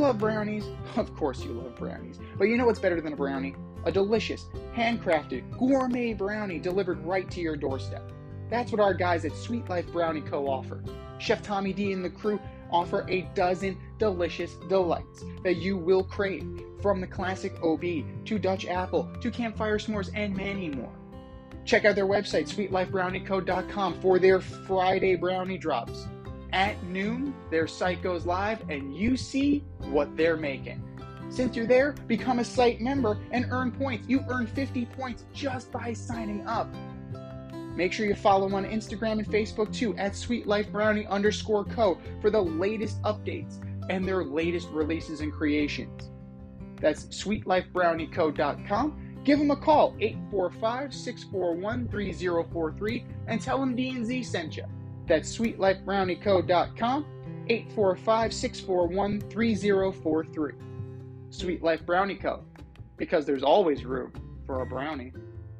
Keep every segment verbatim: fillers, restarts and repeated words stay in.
love brownies? Of course you love brownies. But you know what's better than a brownie? A delicious, handcrafted, gourmet brownie delivered right to your doorstep. That's what our guys at Sweet Life Brownie Co. offer. Chef Tommy D and the crew offer a dozen delicious delights that you will crave, from the classic O B to Dutch apple to campfire s'mores and many more. Check out their website, sweet life brownie co dot com, for their Friday brownie drops. At noon, their site goes live and you see what they're making. Since you're there, become a site member and earn points. You earn fifty points just by signing up. Make sure you follow them on Instagram and Facebook too, at sweetlifebrownie underscore co, for the latest updates and their latest releases and creations. That's sweet life brownie co dot com. Give them a call, eight four five, six four one, three zero four three, and tell them D and Z sent you. That's sweet life brownie co dot com, eight four five, six four one, three zero four three. Sweet Life Brownie Co., because there's always room for a brownie.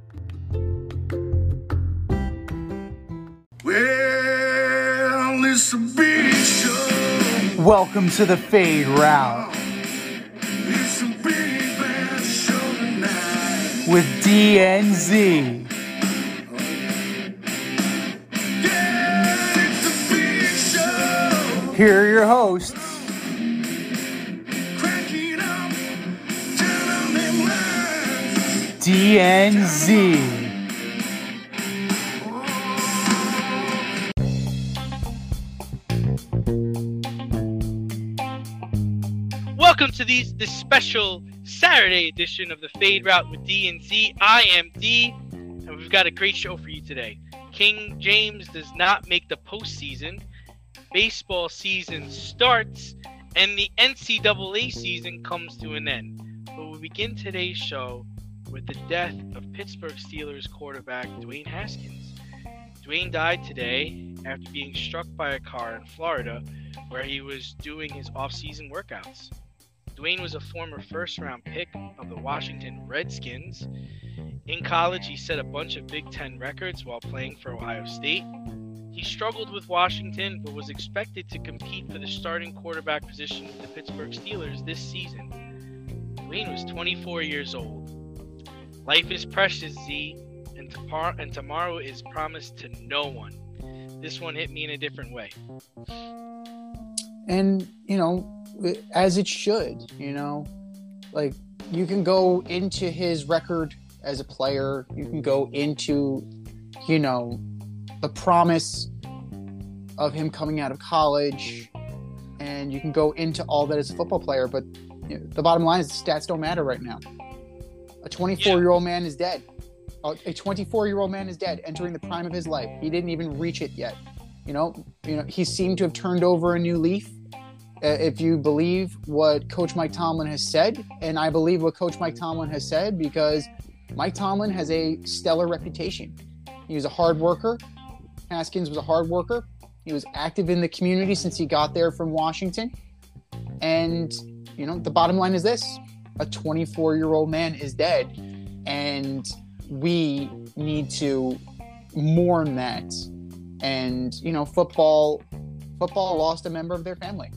Well, it's a big show. Welcome to the Fade Route. It's a big bad show tonight. With D N Z. Yeah, it's a big show. Here are your hosts, Crack it up, tell them lies. D N Z. Welcome to these this special Saturday edition of the Fade Route with D and Z. I am D, and we've got a great show for you today. King James does not make the postseason. Baseball season starts, and the N C double A season comes to an end. But we begin today's show with the death of Pittsburgh Steelers quarterback Dwayne Haskins. Dwayne died today after being struck by a car in Florida, where he was doing his off-season workouts. Dwayne was a former first-round pick of the Washington Redskins. In college, he set a bunch of Big Ten records while playing for Ohio State. He struggled with Washington, but was expected to compete for the starting quarterback position with the Pittsburgh Steelers this season. Dwayne was twenty-four years old. Life is precious, Z, and, to- and tomorrow is promised to no one. This one hit me in a different way. And, you know, as it should, you know, like, you can go into his record as a player, you can go into, you know, the promise of him coming out of college, and you can go into all that as a football player, but you know, the bottom line is the stats don't matter right now. A twenty-four-year-old man is dead. A twenty-four-year-old man is dead, entering the prime of his life. He didn't even reach it yet. You know, you know, he seemed to have turned over a new leaf. Uh, if you believe what Coach Mike Tomlin has said, and I believe what Coach Mike Tomlin has said, because Mike Tomlin has a stellar reputation. He was a hard worker. Haskins was a hard worker. He was active in the community since he got there from Washington. And, you know, the bottom line is this. A twenty-four-year-old man is dead. And we need to mourn that. And, you know, football football lost a member of their family.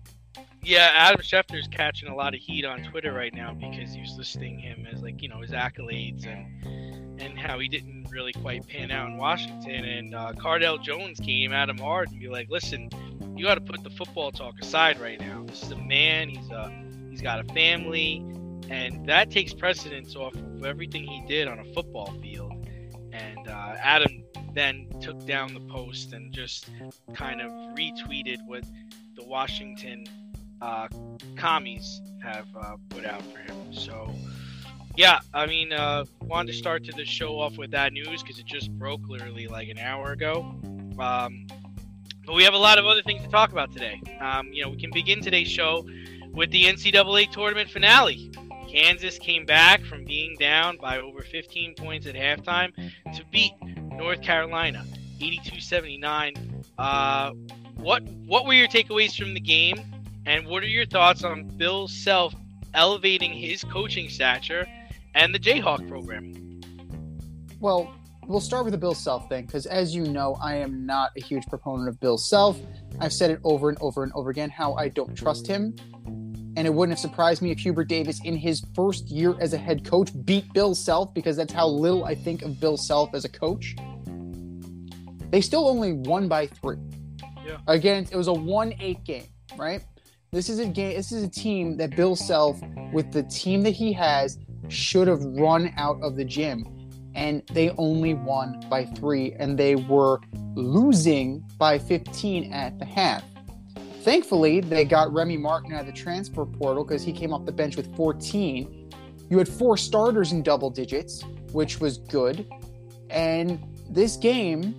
Yeah, Adam Schefter's catching a lot of heat on Twitter right now because he was listing him as, like, you know, his accolades and and how he didn't really quite pan out in Washington. And uh, Cardell Jones came at him hard and be like, listen, you got to put the football talk aside right now. This is a man. He's a, he's got a family. And that takes precedence off of everything he did on a football field. And uh, Adam then took down the post and just kind of retweeted what the Washington uh, commies have uh, put out for him. So, yeah, I mean, uh, wanted to start to the show off with that news because it just broke literally like an hour ago. Um, but we have a lot of other things to talk about today. Um, you know, we can begin today's show with the N C double A tournament finale. Kansas came back from being down by over fifteen points at halftime to beat North Carolina eighty-two seventy-nine. Uh, what what were your takeaways from the game, and what are your thoughts on Bill Self elevating his coaching stature and the Jayhawk program? Well, we'll start with the Bill Self thing, because as you know, I am not a huge proponent of Bill Self. I've said it over and over and over again how I don't trust him. and it wouldn't have surprised me if Hubert Davis in his first year as a head coach beat Bill Self, because that's how little I think of Bill Self as a coach. They still only won by three. Yeah. Again, it was a one eight game, right? This is a game. This is a team that Bill Self, with the team that he has, should have run out of the gym, and they only won by three, and they were losing by fifteen at the half. Thankfully, they got Remy Martin out of the transfer portal because he came off the bench with fourteen. You had four starters in double digits, which was good, and this game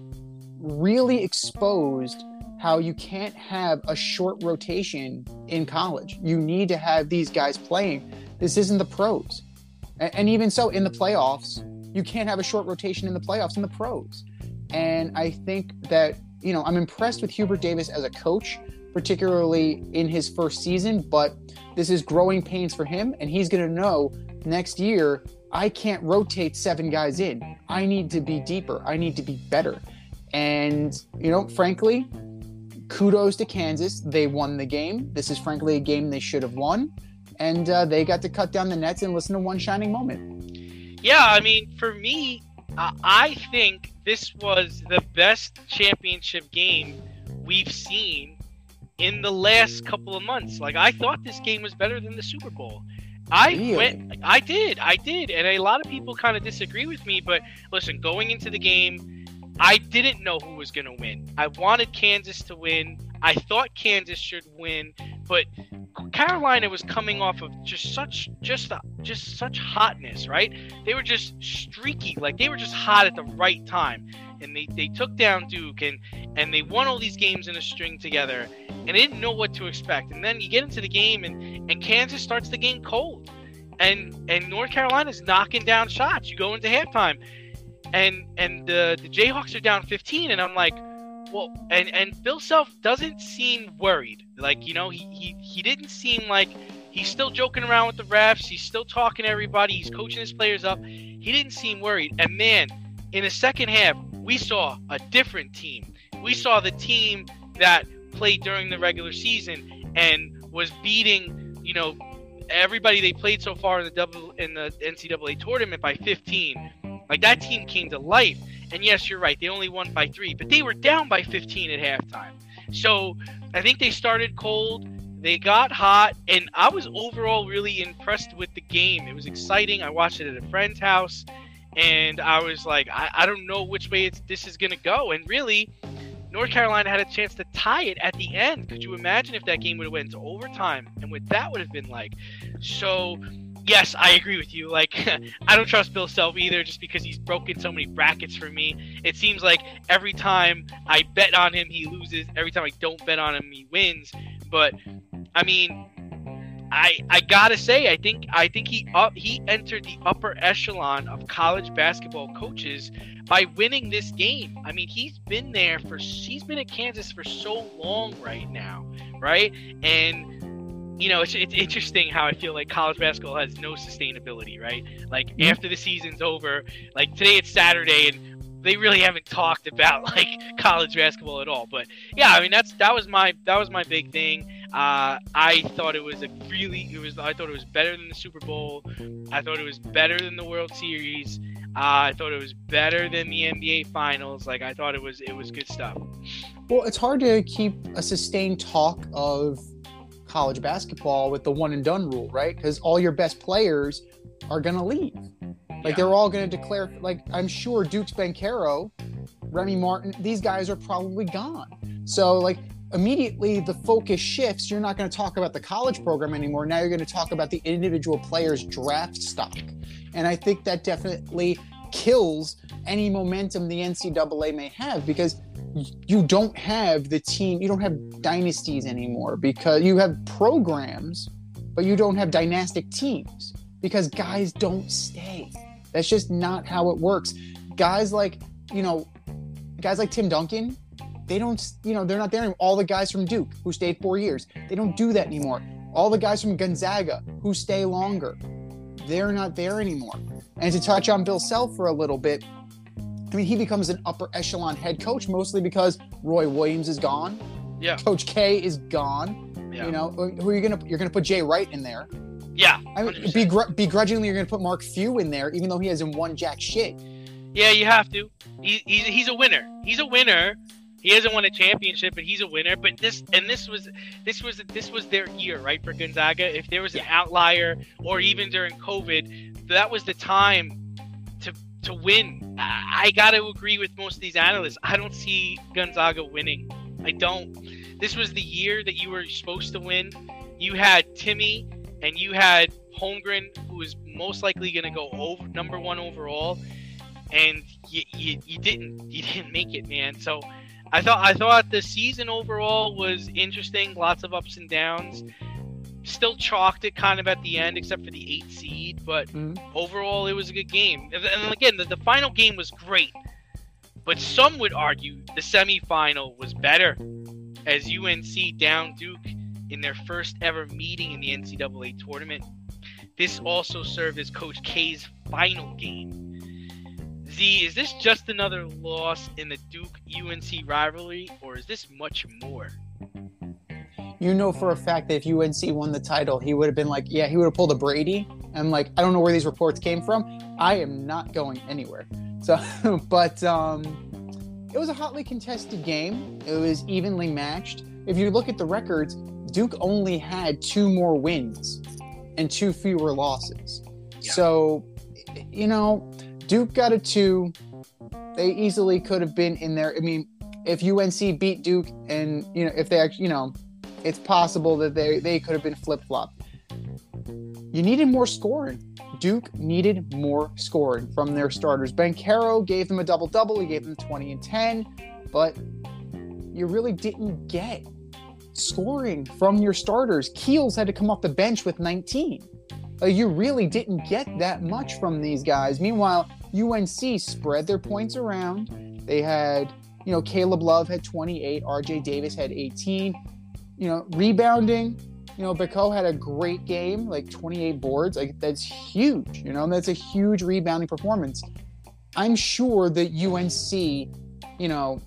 really exposed how you can't have a short rotation in college. You need to have these guys playing. This isn't the pros. And, and even so, in the playoffs, you can't have a short rotation in the playoffs in the pros. And I think that, you know, I'm impressed with Hubert Davis as a coach, particularly in his first season, but this is growing pains for him, and he's going to know next year, I can't rotate seven guys in. I need to be deeper. I need to be better. And, you know, frankly, kudos to Kansas. They won the game. This is, frankly, a game they should have won. And uh, they got to cut down the nets and listen to one shining moment. Yeah, I mean, for me, uh, I think this was the best championship game we've seen in the last couple of months. Like, I thought this game was better than the Super Bowl. I Really? went, I did, I did. And a lot of people kind of disagree with me, but listen, going into the game, I didn't know who was going to win. I wanted Kansas to win. I thought Kansas should win, but Carolina was coming off of just such just a, just such hotness, right? They were just streaky, like they were just hot at the right time, and they, they took down Duke, and and they won all these games in a string together, and they didn't know what to expect. And then you get into the game, and and Kansas starts the game cold, and and North Carolina's knocking down shots. You go into halftime, and and the the Jayhawks are down fifteen, and I'm like, well, and, and Bill Self doesn't seem worried. Like, you know, he, he, he didn't seem like he's still joking around with the refs. He's still talking to everybody. He's coaching his players up. He didn't seem worried. And, man, in the second half, we saw a different team. We saw the team that played during the regular season and was beating, you know, everybody they played so far in the double in the N C double A tournament by fifteen. Like, that team came to life. And yes, you're right. They only won by three, but they were down by fifteen at halftime. So I think they started cold. They got hot, and I was overall really impressed with the game. It was exciting. I watched it at a friend's house, and I was like, I, I don't know which way it's, this is going to go. And really, North Carolina had a chance to tie it at the end. Could you imagine if that game would have went to overtime and what that would have been like? So yes, I agree with you. Like, I don't trust Bill Self either, just because he's broken so many brackets for me. It seems like every time I bet on him, he loses. Every time I don't bet on him, he wins. But I mean, I I gotta say, I think I think he up, he entered the upper echelon of college basketball coaches by winning this game. I mean, he's been there for he's been at Kansas for so long right now, right? And you know, it's, it's interesting how I feel like college basketball has no sustainability, right? Like, mm-hmm. after the season's over, like today it's Saturday, and they really haven't talked about like college basketball at all. But yeah, I mean, that's that was my that was my big thing. Uh, I thought it was a really it was I thought it was better than the Super Bowl. I thought it was better than the World Series. Uh, I thought it was better than the N B A Finals. Like, I thought it was it was good stuff. Well, it's hard to keep a sustained talk of college basketball with the one and done rule, right? Because all your best players are going to leave. Like, Yeah. they're all going to declare, like, I'm sure Dukes Bancaro, Remy Martin, these guys are probably gone. So, like, immediately the focus shifts. You're not going to talk about the college program anymore. Now you're going to talk about the individual player's draft stock. And I think that definitely kills any momentum the N C double A may have, because you don't have the team, you don't have dynasties anymore, because you have programs, but you don't have dynastic teams, because guys don't stay. That's just not how it works. Guys like, you know, guys like Tim Duncan, they don't, you know, they're not there anymore. All the guys from Duke who stayed four years, they don't do that anymore. All the guys from Gonzaga who stay longer, they're not there anymore. And to touch on Bill Self for a little bit, I mean, he becomes an upper echelon head coach mostly because Roy Williams is gone. Yeah. Coach K is gone. Yeah. You know, who are you gonna you're gonna put Jay Wright in there? Yeah. I mean, one hundred percent. begr- begrudgingly, you're gonna put Mark Few in there, even though he hasn't won jack shit. Yeah, you have to. He, he's he's a winner. He's a winner. He hasn't won a championship, but he's a winner. But this and this was this was this was their year, right, for Gonzaga. If there was an outlier, or even during COVID, that was the time to to win. I, I got to agree with most of these analysts. I don't see Gonzaga winning. I don't. This was the year that you were supposed to win. You had Timmy and you had Holmgren, who was most likely going to go over number one overall, and you, you you didn't you didn't make it, man. So. I thought I thought the season overall was interesting, lots of ups and downs. Still chalked it kind of at the end, except for the eighth seed, but Mhm. overall it was a good game. And and again, the, the final game was great, but some would argue the semifinal was better, as U N C downed Duke in their first ever meeting in the N C double A tournament. This also served as Coach K's final game. Z, is this just another loss in the Duke-U N C rivalry, or is this much more? You know for a fact that if U N C won the title, he would have been like, yeah, he would have pulled a Brady. I'm like, I don't know where these reports came from. I am not going anywhere. So, but um, it was a hotly contested game. It was evenly matched. If you look at the records, Duke only had two more wins and two fewer losses. Yeah. So, you know, Duke got a two. They easily could have been in there. I mean, if U N C beat Duke and, you know, if they actually, you know, it's possible that they, they could have been flip-flopped. You needed more scoring. Duke needed more scoring from their starters. Ben Caro gave them a double-double. He gave them twenty and ten. But you really didn't get scoring from your starters. Keels had to come off the bench with nineteen. Uh, you really didn't get that much from these guys. Meanwhile, U N C spread their points around. They had, you know, Caleb Love had twenty-eight. R J Davis had eighteen. You know, rebounding, you know, Bako had a great game, like twenty-eight boards. Like, that's huge, you know, and that's a huge rebounding performance. I'm sure that U N C, you know,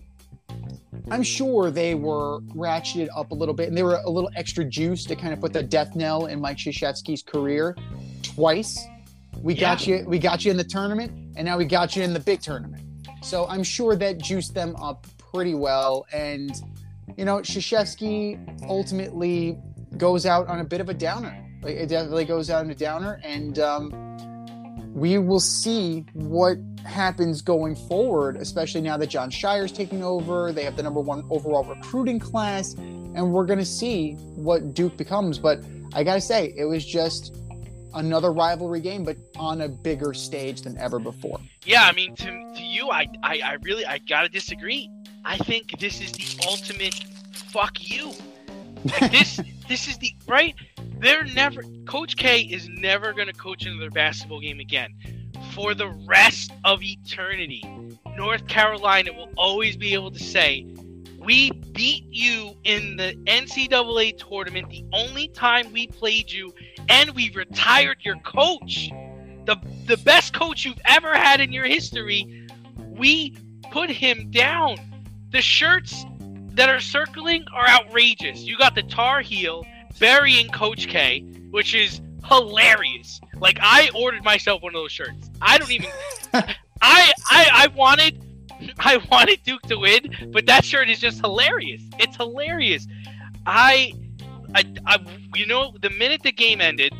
I'm sure they were ratcheted up a little bit, and they were a little extra juice to kind of put the death knell in Mike Krzyzewski's career twice. We got Yeah. you, we got you in the tournament, and now we got you in the big tournament. So I'm sure that juiced them up pretty well. And, you know, Krzyzewski ultimately goes out on a bit of a downer. Like, it definitely goes out on a downer, and um, we will see what happens going forward, especially now that John Shire's taking over. They have the number one overall recruiting class, and we're going to see what Duke becomes. But I got to say, it was just another rivalry game, but on a bigger stage than ever before. Yeah, I mean, to, to you, I, I, I really, I gotta disagree. I think this is the ultimate fuck you. Like, this, this is the, right? They're never, Coach K is never gonna coach another basketball game again. For the rest of eternity, North Carolina will always be able to say, we beat you in the N C double A tournament the only time we played you, and we retired your coach. The the best coach you've ever had in your history, we put him down. The shirts that are circling are outrageous. You got the Tar Heel burying Coach K, which is hilarious. Like, I ordered myself one of those shirts. I don't even I I I wanted I wanted Duke to win, but that shirt is just hilarious. It's hilarious. I, I, I, you know, the minute the game ended,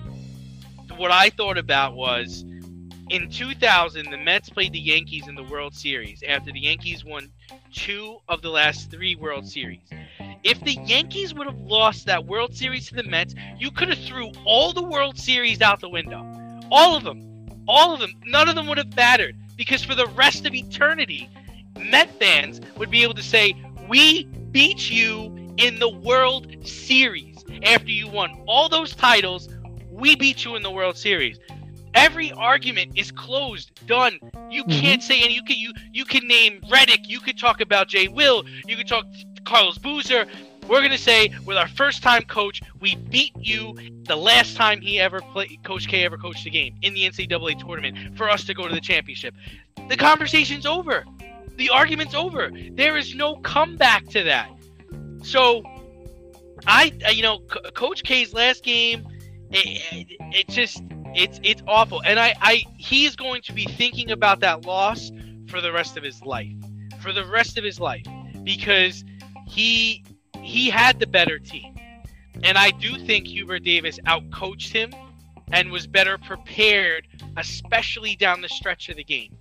what I thought about was, in two thousand, the Mets played the Yankees in the World Series after the Yankees won two of the last three World Series. If the Yankees would have lost that World Series to the Mets, you could have threw all the World Series out the window. All of them. All of them. None of them would have mattered, because for the rest of eternity, Met fans would be able to say, we beat you in the World Series. After you won all those titles, we beat you in the World Series. Every argument is closed, done. You Mhm. can't say any. You can you you can name Redick. You could talk about Jay Will. You could talk Carlos Boozer. We're gonna say, with our first-time coach, we beat you the last time he ever played. Coach K ever coached a game in the N C double A tournament for us to go to the championship. The conversation's over. The argument's over. There is no comeback to that. So, I, I you know, C- Coach K's last game, it, it, it just it's it's awful, and I, I he's going to be thinking about that loss for the rest of his life, for the rest of his life, because he he had the better team, and I do think Hubert Davis outcoached him and was better prepared, especially down the stretch of the game.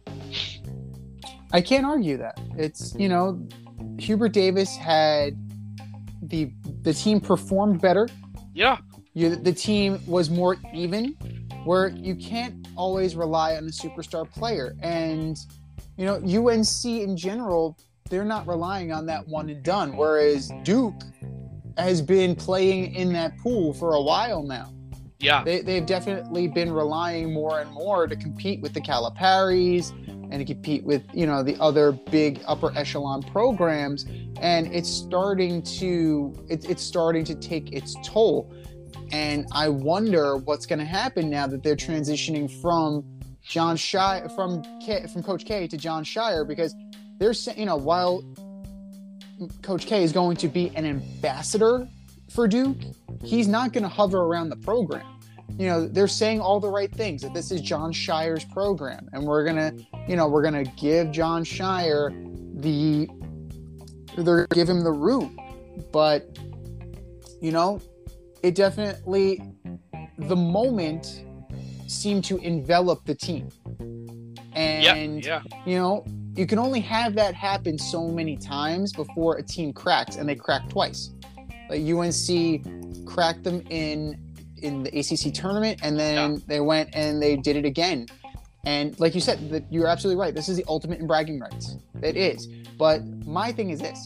I can't argue that. It's, you know, Hubert Davis had the the team performed better. Yeah. You, the team was more even, where you can't always rely on a superstar player. And, you know, U N C in general, they're not relying on that one and done, whereas Duke has been playing in that pool for a while now. Yeah. They, they've definitely been relying more and more to compete with the Calipari's and to compete with, you know, the other big upper echelon programs. And it's starting to it, it's starting to take its toll. And I wonder what's going to happen now that they're transitioning from John Shire from K, from Coach K to John Shire, because they're saying, you know, while Coach K is going to be an ambassador for Duke, he's not going to hover around the program. You know, they're saying all the right things, that this is John Shire's program, and we're going to, you know, we're going to give John Shire the, they're give him the root. But, you know, it definitely, the moment seemed to envelop the team. And, yeah, yeah. you know, you can only have that happen so many times before a team cracks, and they cracked twice. Like U N C cracked them in in the A C C tournament, and then yeah. they went and they did it again. And like you said, that you're absolutely right. This is the ultimate in bragging rights. It is. But my thing is this.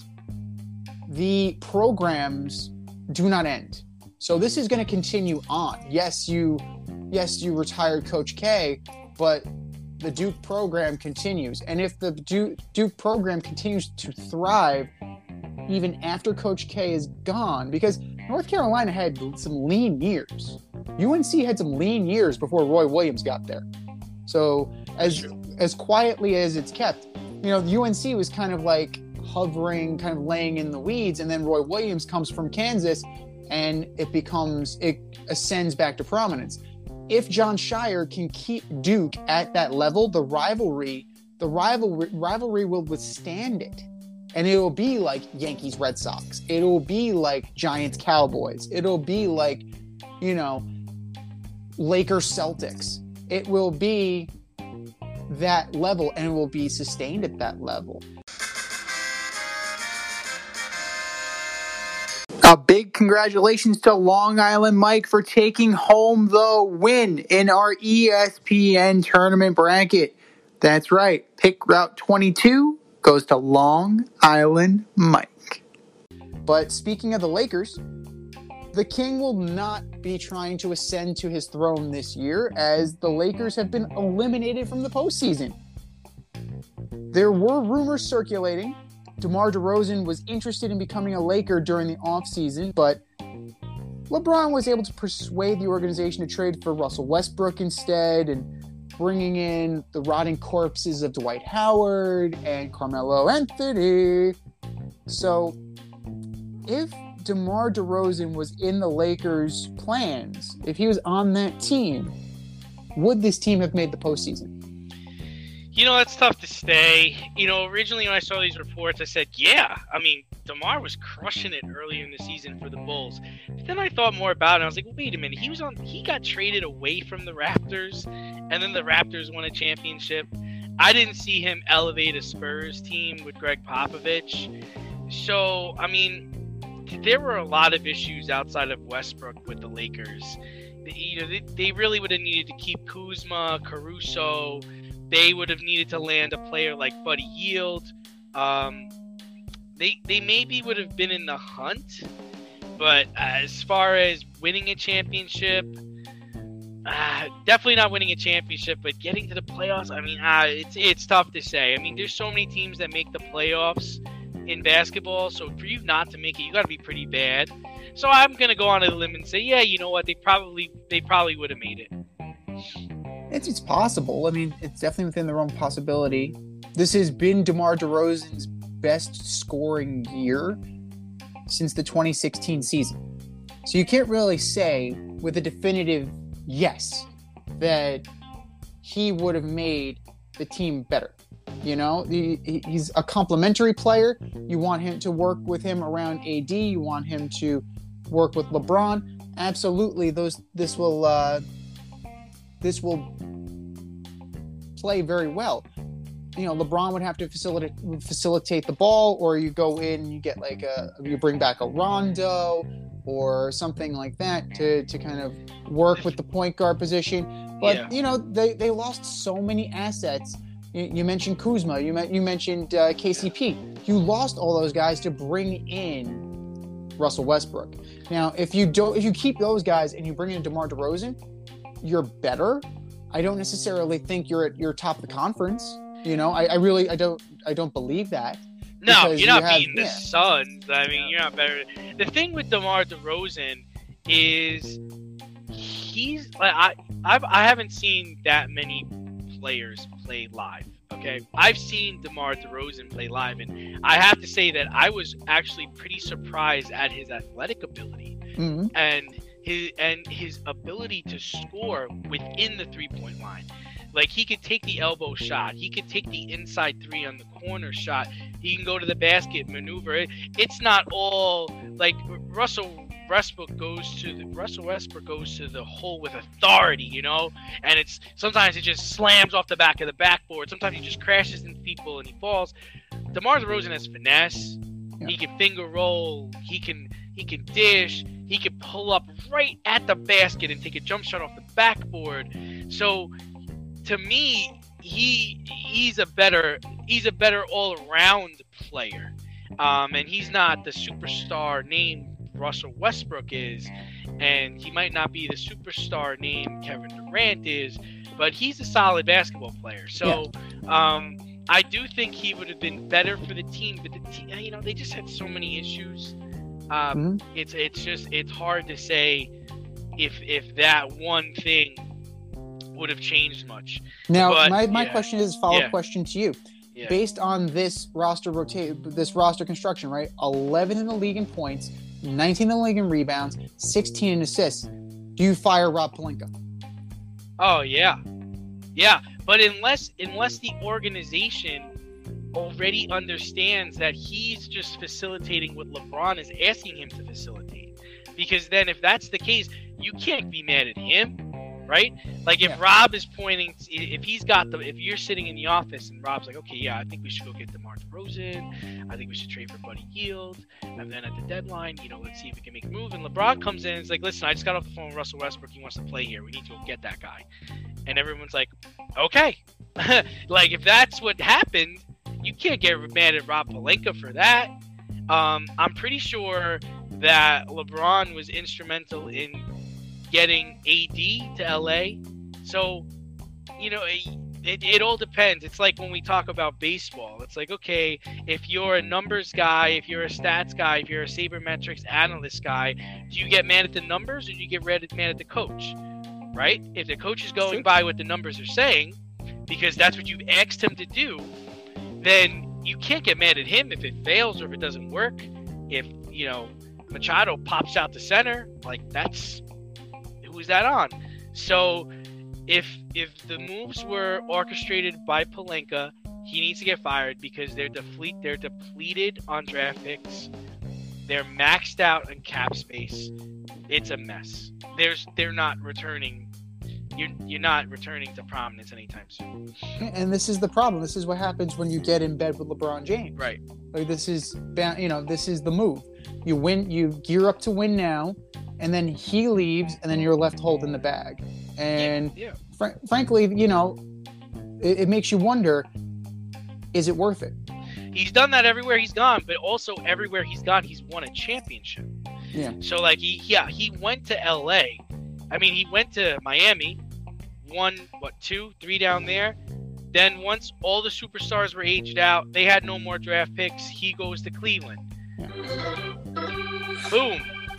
The programs do not end. So this is going to continue on. Yes, you yes, you retired Coach K, but the Duke program continues. And if the Duke, Duke program continues to thrive even after Coach K is gone, because North Carolina had some lean years. U N C had some lean years before Roy Williams got there. So as as quietly as it's kept, you know, U N C was kind of like hovering, kind of laying in the weeds, and then Roy Williams comes from Kansas, and it becomes, it ascends back to prominence. If John Shire can keep Duke at that level, the rivalry, the rivalry, rivalry will withstand it. And it will be like Yankees Red Sox. It will be like Giants Cowboys. It'll be like, you know, Lakers Celtics. It will be that level, and it will be sustained at that level. A big congratulations to Long Island Mike for taking home the win in our E S P N tournament bracket. That's right. Pick Route twenty-two goes to Long Island Mike. But speaking of the Lakers, the King will not be trying to ascend to his throne this year, as the Lakers have been eliminated from the postseason. There were rumors circulating. DeMar DeRozan was interested in becoming a Laker during the offseason, but LeBron was able to persuade the organization to trade for Russell Westbrook instead, and bringing in the rotting corpses of Dwight Howard and Carmelo Anthony. So, if DeMar DeRozan was in the Lakers' plans, if he was on that team, would this team have made the postseason? You know, that's tough to say. You know, originally when I saw these reports, I said, yeah. I mean, DeMar was crushing it earlier in the season for the Bulls. But then I thought more about it, and I was like, well, wait a minute. He was on. He got traded away from the Raptors, and then the Raptors won a championship. I didn't see him elevate a Spurs team with Greg Popovich. So, I mean, there were a lot of issues outside of Westbrook with the Lakers. You know, they, they really would have needed to keep Kuzma, Caruso. They would have needed to land a player like Buddy Hield. Um, they they maybe would have been in the hunt, but as far as winning a championship, uh, definitely not winning a championship. But getting to the playoffs, I mean, uh, it's it's tough to say. I mean, there's so many teams that make the playoffs in basketball, so for you not to make it, you got to be pretty bad. So I'm gonna go on a limb and say, yeah, you know what? They probably they probably would have made it. It's, it's possible. I mean, it's definitely within the realm of possibility. This has been DeMar DeRozan's best scoring year. since the twenty sixteen season. So you can't really say with a definitive yes that he would have made the team better. You know, he, he's a complementary player. You want him to work with him around A D. You want him to work with LeBron. Absolutely, those this will uh, this will play very well. You know, LeBron would have to facilitate facilitate the ball, or you go in and you get like a you bring back a Rondo or something like that to to kind of work with the point guard position. But Yeah. you know, they they lost so many assets. You, you mentioned Kuzma. You met, you mentioned uh, K C P. You lost all those guys to bring in Russell Westbrook. Now, if you don't, if you keep those guys and you bring in DeMar DeRozan, you're better. I don't necessarily think you're at your top of the conference. You know, I, I really, I don't, I don't believe that. No, because you're not you have- beating the yeah. Suns. I mean, you're not better. The thing with DeMar DeRozan is he's like I I've, I haven't seen that many players play live. Okay, I've seen DeMar DeRozan play live, and I have to say that I was actually pretty surprised at his athletic ability Mhm. and his and his ability to score within the three-point line. Like, he could take the elbow shot, he could take the inside three on the corner shot, he can go to the basket, maneuver. It, it's not all like Russell Westbrook goes to the Russell Westbrook goes to the hole with authority, you know. And it's sometimes it just slams off the back of the backboard. Sometimes he just crashes into people and he falls. DeMar DeRozan has finesse. Yeah. He can finger roll. He can he can dish. He can pull up right at the basket and take a jump shot off the backboard. So, to me, he he's a better he's a better all around player, um, and he's not the superstar name Russell Westbrook is, and he might not be the superstar name Kevin Durant is, but he's a solid basketball player. So, um, I do think he would have been better for the team, but the team, you know, they just had so many issues. Um, Mhm. It's it's just it's hard to say if if that one thing would have changed much. Now, But, my, my yeah. question is a follow-up Yeah. question to you. Yeah. Based on this roster rotate, this roster construction, right? eleven in the league in points, nineteen in the league in rebounds, sixteen in assists. Do you fire Rob Pelinka? Oh yeah, yeah. But unless unless the organization already understands that he's just facilitating what LeBron is asking him to facilitate, because then if that's the case, you can't be mad at him, right? Like if Yeah. Rob is pointing, if he's got the, if you're sitting in the office and Rob's like, okay, yeah, I think we should go get DeMar DeRozan. I think we should trade for Buddy Hield. And then at the deadline, you know, let's see if we can make a move. And LeBron comes in and is like, listen, I just got off the phone with Russell Westbrook. He wants to play here. We need to go get that guy. And everyone's like, okay. Like if that's what happened, you can't get mad at Rob Pelinka for that. Um, I'm pretty sure that LeBron was instrumental in getting A D to L A. So, you know, it, it, it all depends. It's like when we talk about baseball. It's like, okay, if you're a numbers guy, if you're a stats guy, if you're a sabermetrics analyst guy, do you get mad at the numbers or do you get mad at the coach? Right? If the coach is going by what the numbers are saying, because that's what you've asked him to do, then you can't get mad at him if it fails or if it doesn't work. If, you know, Machado pops out to center, like that's, who's that on? So if if the moves were orchestrated by Pelinka, he needs to get fired because they're deplete they're depleted on draft picks. They're maxed out in cap space. It's a mess. There's they're not returning. You're you're not returning to prominence anytime soon. And this is the problem. This is what happens when you get in bed with LeBron James. Right. Like this is, ba- you know, this is the move. You win. You gear up to win now, and then he leaves, and then you're left holding the bag. And Yeah. fr- frankly, you know, it, it makes you wonder: is it worth it? He's done that everywhere he's gone, but also everywhere he's gone, he's won a championship. Yeah. So like he yeah, he went to L A. I mean, he went to Miami, won what, two, three down there. Then once all the superstars were aged out, they had no more draft picks. He goes to Cleveland. Boom.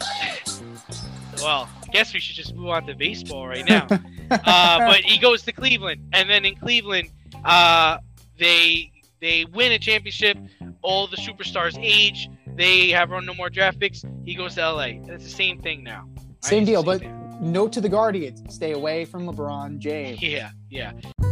Well, I guess we should just move on to baseball right now. uh, but he goes to Cleveland, and then in Cleveland, uh, they they win a championship. All the superstars age. they have run no more draft picks. He goes to L A. It's the same thing now. Right? Same It's the deal, same but thing. note to the Guardians: stay away from LeBron James. Yeah, yeah.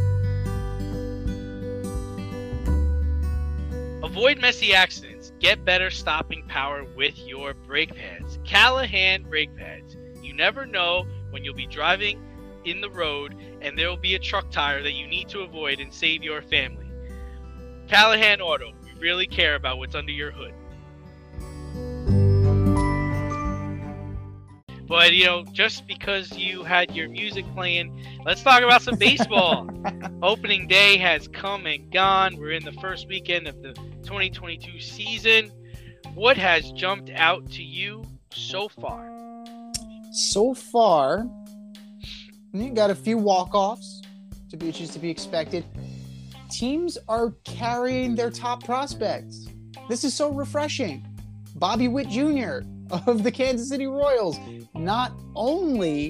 Avoid messy accidents. Get better stopping power with your brake pads. Callahan brake pads. You never know when you'll be driving in the road and there will be a truck tire that you need to avoid and save your family. Callahan Auto. We really care about what's under your hood. But, you know, just because you had your music playing, let's talk about some baseball. Opening day has come and gone. We're in the first weekend of the twenty twenty-two season. What has jumped out to you so far? So far, you got a few walk-offs, to be, which is to be expected. Teams are carrying their top prospects. This is so refreshing. Bobby Witt Junior of the Kansas City Royals not only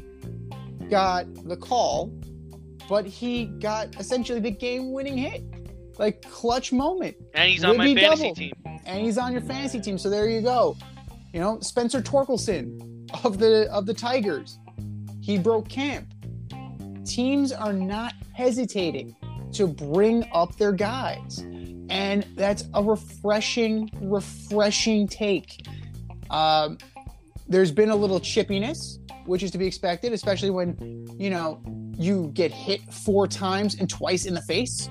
got the call, but he got essentially the game-winning hit. Like, clutch moment. And he's on my Libby fantasy double. team. And he's on your fantasy team, so there you go. You know, Spencer Torkelson of the of the Tigers, he broke camp. Teams are not hesitating to bring up their guys, and that's a refreshing, refreshing take. Um, there's been a little chippiness, which is to be expected, especially when, you know, you get hit four times and twice in the face.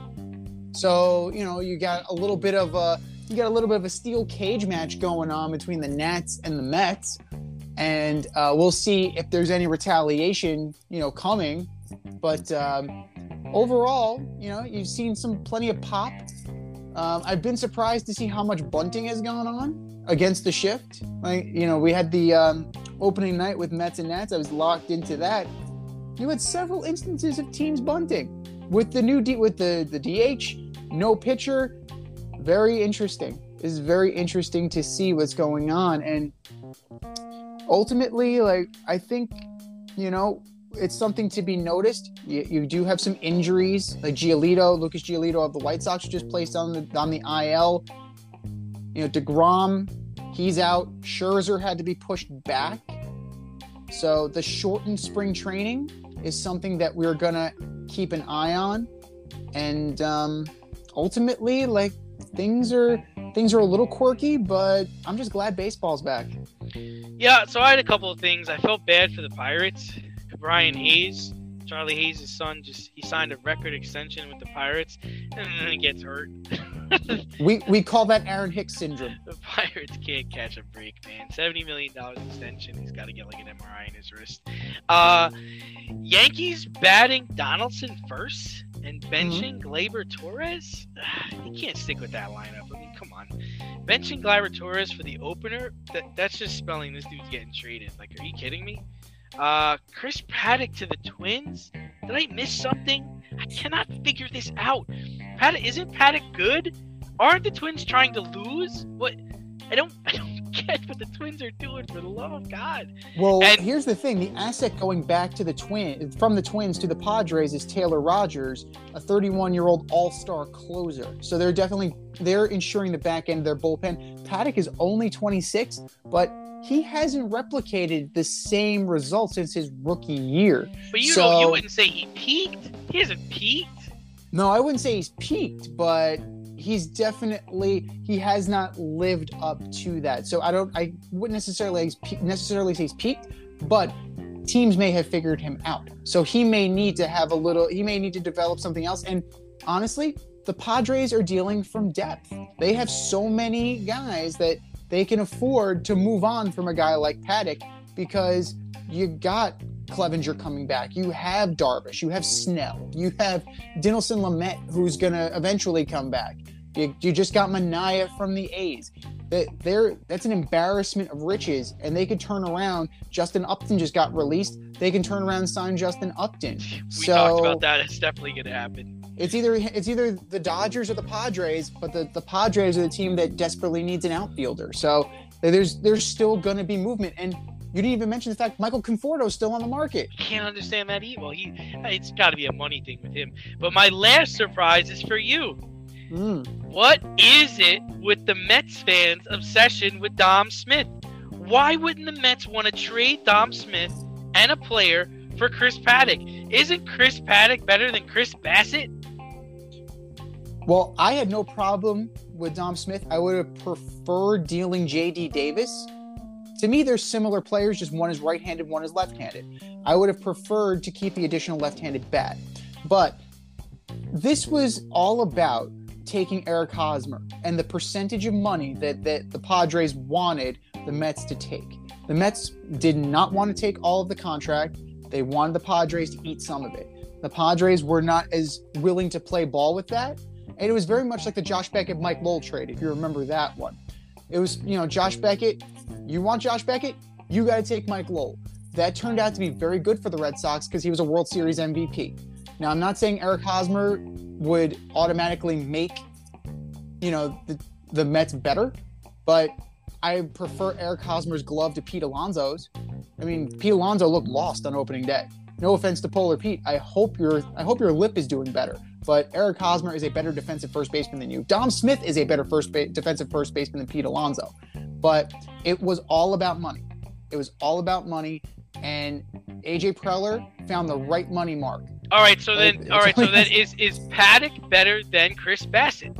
So, you know, you got a little bit of a you got a little bit of a steel cage match going on between the Nats and the Mets, and uh, we'll see if there's any retaliation, you know, coming. But um, overall, you know, you've seen some plenty of pop. Um, I've been surprised to see how much bunting has gone on against the shift. Like, you know, we had the um, opening night with Mets and Nats. I was locked into that. You had several instances of teams bunting with the new D, with the the D H, no pitcher. Very interesting. It's very interesting to see what's going on, and ultimately, like, I think, you know, it's something to be noticed. You, you do have some injuries, like Giolito, Lucas Giolito of the White Sox just placed on the on the I L. You know, DeGrom, he's out. Scherzer had to be pushed back. So the shortened spring training is something that we're gonna keep an eye on, and um, ultimately, like, things are things are a little quirky, but I'm just glad baseball's back. Yeah, so I had a couple of things. I felt bad for the Pirates. Brian Hayes, Charlie Hayes' son, just he signed a record extension with the Pirates, and then he gets hurt. We we call that Aaron Hicks syndrome. The Pirates can't catch a break, man. seventy million dollars extension. He's got to get like an M R I in his wrist. Uh, Yankees batting Donaldson first and benching mm-hmm. Gleyber Torres. You can't stick with that lineup. I mean, come on. Benching Gleyber Torres for the opener, that, that's just spelling this dude's getting traded. Like, are you kidding me? Uh, Chris Paddock to the Twins. Did I miss something? I cannot figure this out. Paddock, isn't Paddock good? Aren't the Twins trying to lose? What? I don't. I don't get what the Twins are doing. For the love of God. Well, and, here's the thing: the asset going back to the twin from the Twins to the Padres is Taylor Rogers, a thirty-one-year-old all-star closer. So they're definitely they're ensuring the back end of their bullpen. Paddock is only twenty-six, but he hasn't replicated the same results since his rookie year. But you so, know, you wouldn't say he peaked. He hasn't peaked. No, I wouldn't say he's peaked, but he's definitely he has not lived up to that. So I don't, I wouldn't necessarily necessarily say he's peaked, but teams may have figured him out. So he may need to have a little. He may need to develop something else. And honestly, the Padres are dealing from depth. They have so many guys that they can afford to move on from a guy like Paddock because you got Clevenger coming back. You have Darvish. You have Snell. You have Dinelson Lamet, who's going to eventually come back. You, you just got Mania from the A's. That they're that's an embarrassment of riches, and they could turn around. Justin Upton just got released. They can turn around and sign Justin Upton. We so, talked about that. It's definitely going to happen. It's either it's either the Dodgers or the Padres, but the, the Padres are the team that desperately needs an outfielder. So there's there's still going to be movement. And you didn't even mention the fact Michael Conforto is still on the market. I can't understand that either. He, it's got to be a money thing with him. But my last surprise is for you. Mm. What is it with the Mets fans' obsession with Dom Smith? Why wouldn't the Mets want to trade Dom Smith and a player for Chris Paddock? Isn't Chris Paddock better than Chris Bassett? Well, I had no problem with Dom Smith. I would have preferred dealing J D Davis. To me, they're similar players, just one is right-handed, one is left-handed. I would have preferred to keep the additional left-handed bat. But this was all about taking Eric Hosmer and the percentage of money that, that the Padres wanted the Mets to take. The Mets did not want to take all of the contract. They wanted the Padres to eat some of it. The Padres were not as willing to play ball with that. And it was very much like the Josh Beckett, Mike Lowell trade, if you remember that one. It was, you know, Josh Beckett, you want Josh Beckett? You got to take Mike Lowell. That turned out to be very good for the Red Sox because he was a World Series M V P. Now, I'm not saying Eric Hosmer would automatically make, you know, the, the Mets better, but I prefer Eric Hosmer's glove to Pete Alonso's. I mean, Pete Alonso looked lost on opening day. No offense to Polar Pete. I hope your I hope your lip is doing better. But Eric Hosmer is a better defensive first baseman than you. Dom Smith is a better first ba- defensive first baseman than Pete Alonso. But it was all about money. It was all about money, and A J Preller found the right money mark. All right, so then, Like, all right, so it's- then is is Paddock better than Chris Bassett?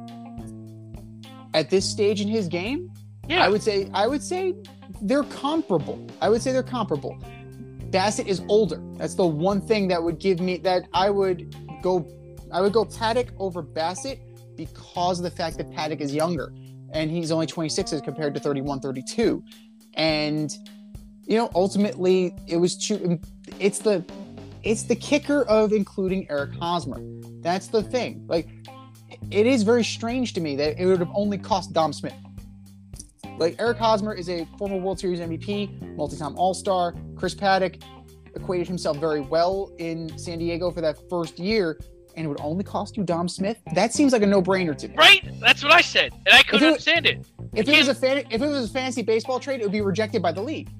At this stage in his game, Yeah, I would say I would say they're comparable. I would say they're comparable. Bassett is older. That's the one thing that would give me that I would go I would go Paddock over Bassett because of the fact that Paddock is younger and he's only twenty-six as compared to thirty-one, thirty-two. And you know, ultimately it was too it's the it's the kicker of including Eric Hosmer. That's the thing. Like, it is very strange to me that it would have only cost Dom Smith. Like, Eric Hosmer is a former World Series M V P, multi-time All-Star. Chris Paddock equated himself very well in San Diego for that first year, and it would only cost you Dom Smith? That seems like a no-brainer to me. right. That's what I said, and I couldn't If it- understand it. If it was a fan, if it was a fantasy baseball trade, it would be rejected by the league.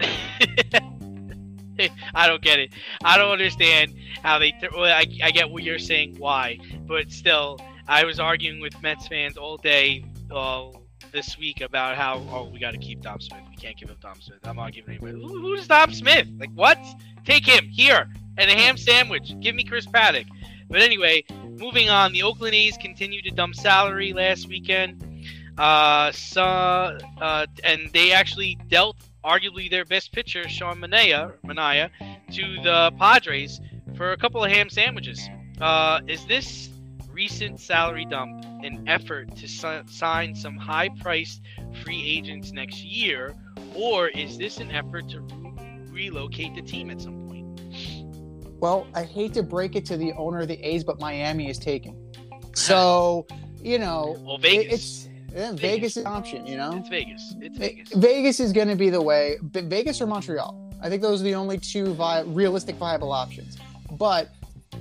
I don't get it. I don't understand how they. Th- well, I, I get what you're saying, why, but still, I was arguing with Mets fans all day uh, this week about how oh we got to keep Dom Smith. We can't give up Dom Smith. I'm not giving anybody. Who, who's Dom Smith? Like what? Take him here and a ham sandwich. Give me Chris Paddock. But anyway, moving on. The Oakland A's continued to dump salary last weekend. Uh, so, uh, and they actually dealt arguably their best pitcher, Sean Manaea, Manaea, to the Padres for a couple of ham sandwiches. Uh, is this recent salary dump an effort to si- sign some high-priced free agents next year, or is this an effort to re- relocate the team at some point? Well, I hate to break it to the owner of the A's, but Miami is taken. So, you know, Well, it- Vegas. it's yeah, Vegas is an option, you know? It's Vegas. It's Ve- Vegas. Vegas is going to be the way. Ve- Vegas or Montreal. I think those are the only two vi- realistic viable options. But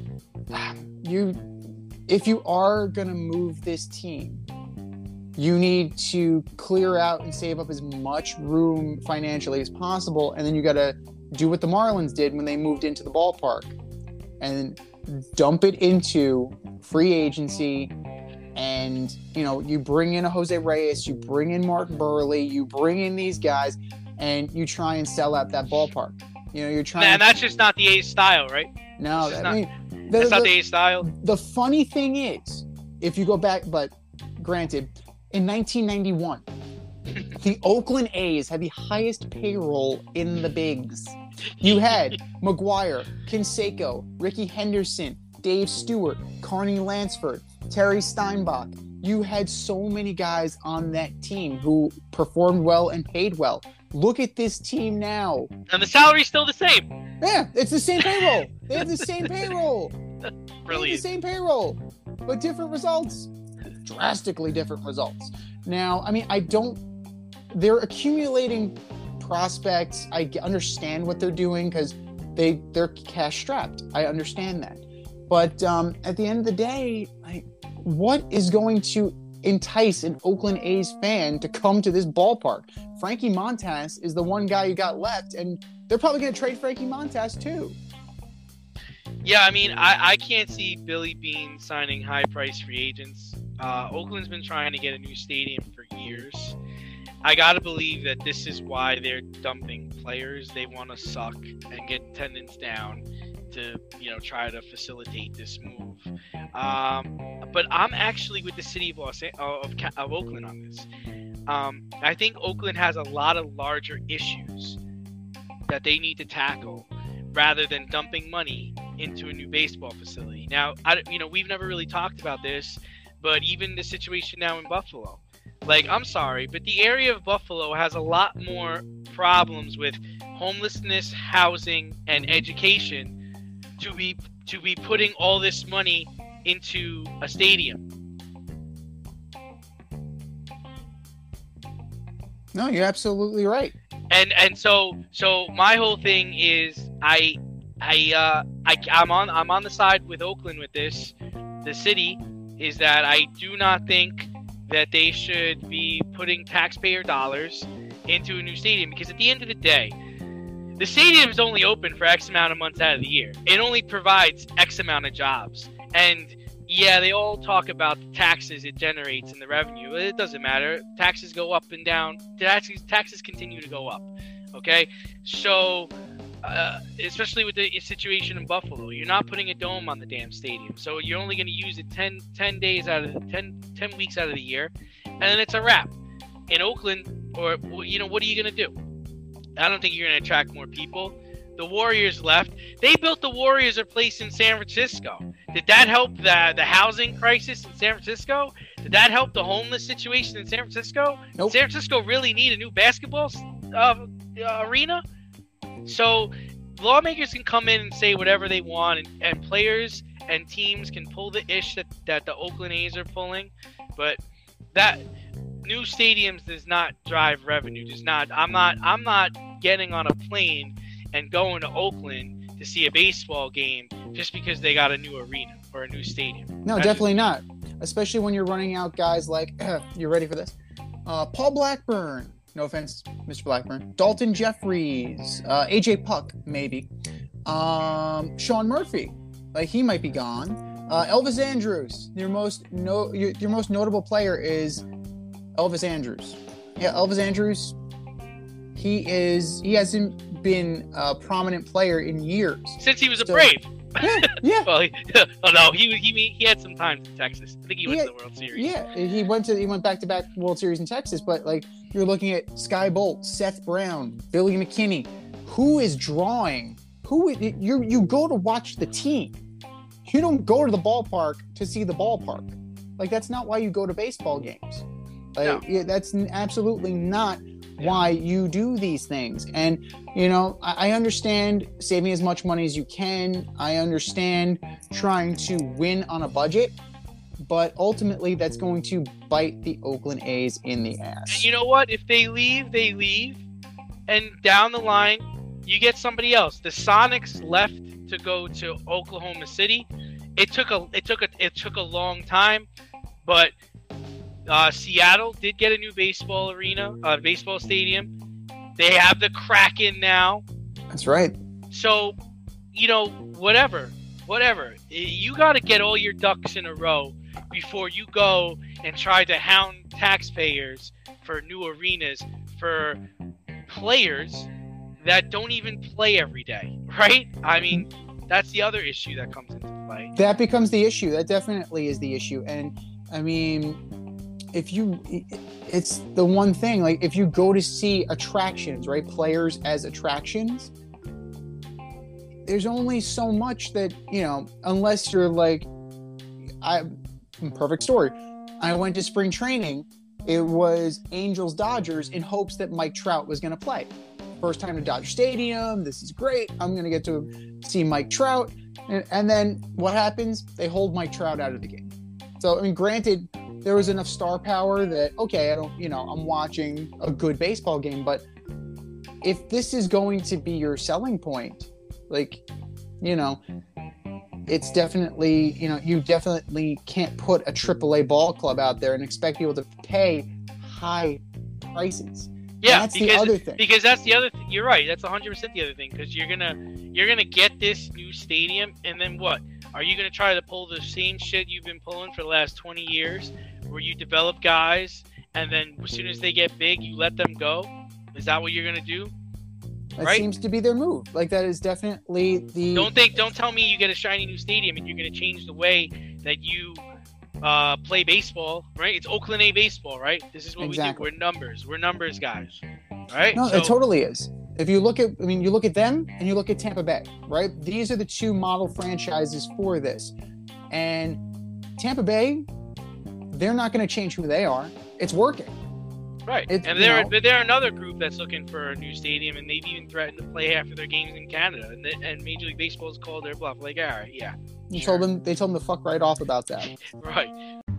you, if you are going to move this team, you need to clear out and save up as much room financially as possible, and then you got to do what the Marlins did when they moved into the ballpark, and dump it into free agency. And, you know, you bring in a Jose Reyes, you bring in Mark Burley, you bring in these guys, and you try and sell out that ballpark. You know, you're trying Man, to... that's just not the A's style, right? No, it's I not- mean... The, That's not the, the A's style. the funny thing is, if you go back, but granted, in nineteen ninety-one, the Oakland A's had the highest payroll in the bigs. You had McGuire, Canseco, Ricky Henderson, Dave Stewart, Carney Lansford, Terry Steinbach. You had so many guys on that team who performed well and paid well. Look at this team now. And the salary's still the same. Yeah, it's the same payroll. They have the same payroll. They have the Brilliant. same payroll, but different results. Drastically different results. Now, I mean, I don't. They're accumulating prospects. I g- understand what they're doing because they they're cash strapped. I understand that, but um, at the end of the day, like, what is going to entice an Oakland A's fan to come to this ballpark? Frankie Montas is the one guy you got left, and they're probably going to trade Frankie Montas too. Yeah, I mean, I, I can't see Billy Beane signing high-priced free agents Uh, Oakland's been trying to get a new stadium for years. I gotta believe that this is why they're dumping players. They want to suck and get attendance down to, you know, try to facilitate this move. Um, but I'm actually with the city of Los of, of Oakland on this. Um, I think Oakland has a lot of larger issues that they need to tackle rather than dumping money into a new baseball facility. Now, I, you know, we've never really talked about this, but even the situation now in Buffalo. Like, I'm sorry, but the area of Buffalo has a lot more problems with homelessness, housing, and education to be to be putting all this money into a stadium. No, you're absolutely right. And and so so my whole thing is I I uh I I'm on I'm on the side with Oakland with this. The city is that I do not think that they should be putting taxpayer dollars into a new stadium, because at the end of the day, the stadium is only open for X amount of months out of the year. It only provides X amount of jobs. And yeah, they all talk about the taxes it generates and the revenue. It doesn't matter. Taxes go up and down. Taxes, taxes continue to go up. Okay? So, uh, especially with the situation in Buffalo, you're not putting a dome on the damn stadium. So you're only going to use it ten, ten days out of the ten, ten weeks out of the year. And then it's a wrap. In Oakland, or, you know, what are you going to do? I don't think you're going to attract more people. The Warriors left. They built the Warriors a place in San Francisco. Did that help the the housing crisis in San Francisco? Did that help the homeless situation in San Francisco? Nope. San Francisco really need a new basketball uh, uh, arena? So lawmakers can come in and say whatever they want, and, and players and teams can pull the ish that, that the Oakland A's are pulling. But that new stadiums does not drive revenue. Does not. I'm not. I'm not getting on a plane and going to Oakland to see a baseball game just because they got a new arena or a new stadium. No, That's definitely not. Especially when you're running out guys like, you ready for this? Uh, Paul Blackburn. No offense, Mister Blackburn. Dalton Jeffries. Uh, A J Puck, maybe. Um, Sean Murphy. Like, he might be gone. Uh, Elvis Andrews. Your most no, your, your most notable player is Elvis Andrews. Yeah, Elvis Andrews. He is. He hasn't been a prominent player in years. Since he was a So- Brave. Yeah, yeah. Well, he, oh no, he he he had some time in Texas. I think he went Yeah, to the World Series. Yeah, he went to he went back to back World Series in Texas, but like you're looking at Sky Bolt, Seth Brown, Billy McKinney. Who is drawing? Who you you go to watch the team. You don't go to the ballpark to see the ballpark. Like, that's not why you go to baseball games. Like, No. yeah, that's n- absolutely not why you do these things. And you know, I, I understand saving as much money as you can. I understand trying to win on a budget, but ultimately that's going to bite the Oakland A's in the ass. And you know what? If they leave, they leave, and down the line, you get somebody else. The Sonics left to go to Oklahoma City. It took a it took a it took a long time, but uh, Seattle did get a new baseball arena, uh, baseball stadium. They have the Kraken now. That's right. So, you know, whatever, whatever. You got to get all your ducks in a row before you go and try to hound taxpayers for new arenas for players that don't even play every day, right? I mean, that's the other issue that comes into play. That becomes the issue. That definitely is the issue. And I mean, if you, it's the one thing, like if you go to see attractions, right? Players as attractions, there's only so much that, you know, unless you're like, I, perfect story. I went to spring training. It was Angels Dodgers in hopes that Mike Trout was going to play. First time to Dodger Stadium. This is great. I'm going to get to see Mike Trout. And, and then what happens? They hold Mike Trout out of the game. So, I mean, granted, there was enough star power that, okay, I don't, you know, I'm watching a good baseball game, but if this is going to be your selling point, like, you know, it's definitely, you know, you definitely can't put a triple A ball club out there and expect people to pay high prices. Yeah, That's because, the other thing. because that's the other thing. You're right. That's one hundred percent the other thing, because you're gonna you're gonna get this new stadium, and then what? Are you going to try to pull the same shit you've been pulling for the last twenty years, where you develop guys and then as soon as they get big, you let them go? Is that what you're going to do? That Right? seems to be their move. Like that is definitely the. Don't think. Don't tell me you get a shiny new stadium and you're going to change the way that you uh, play baseball. Right? It's Oakland A baseball. Right? This is what Exactly. we do. We're numbers. We're numbers guys. Right? No, So- it totally is. If you look at, I mean, you look at them and you look at Tampa Bay, right? These are the two model franchises for this. And Tampa Bay, they're not going to change who they are. It's working. Right, It's, and you they're know- but they're another group that's looking for a new stadium, and they've even threatened to play half of their games in Canada, and, the, and Major League Baseball's called their bluff. Like, all right, yeah, You sure. told them, they told them to fuck right off about that. right.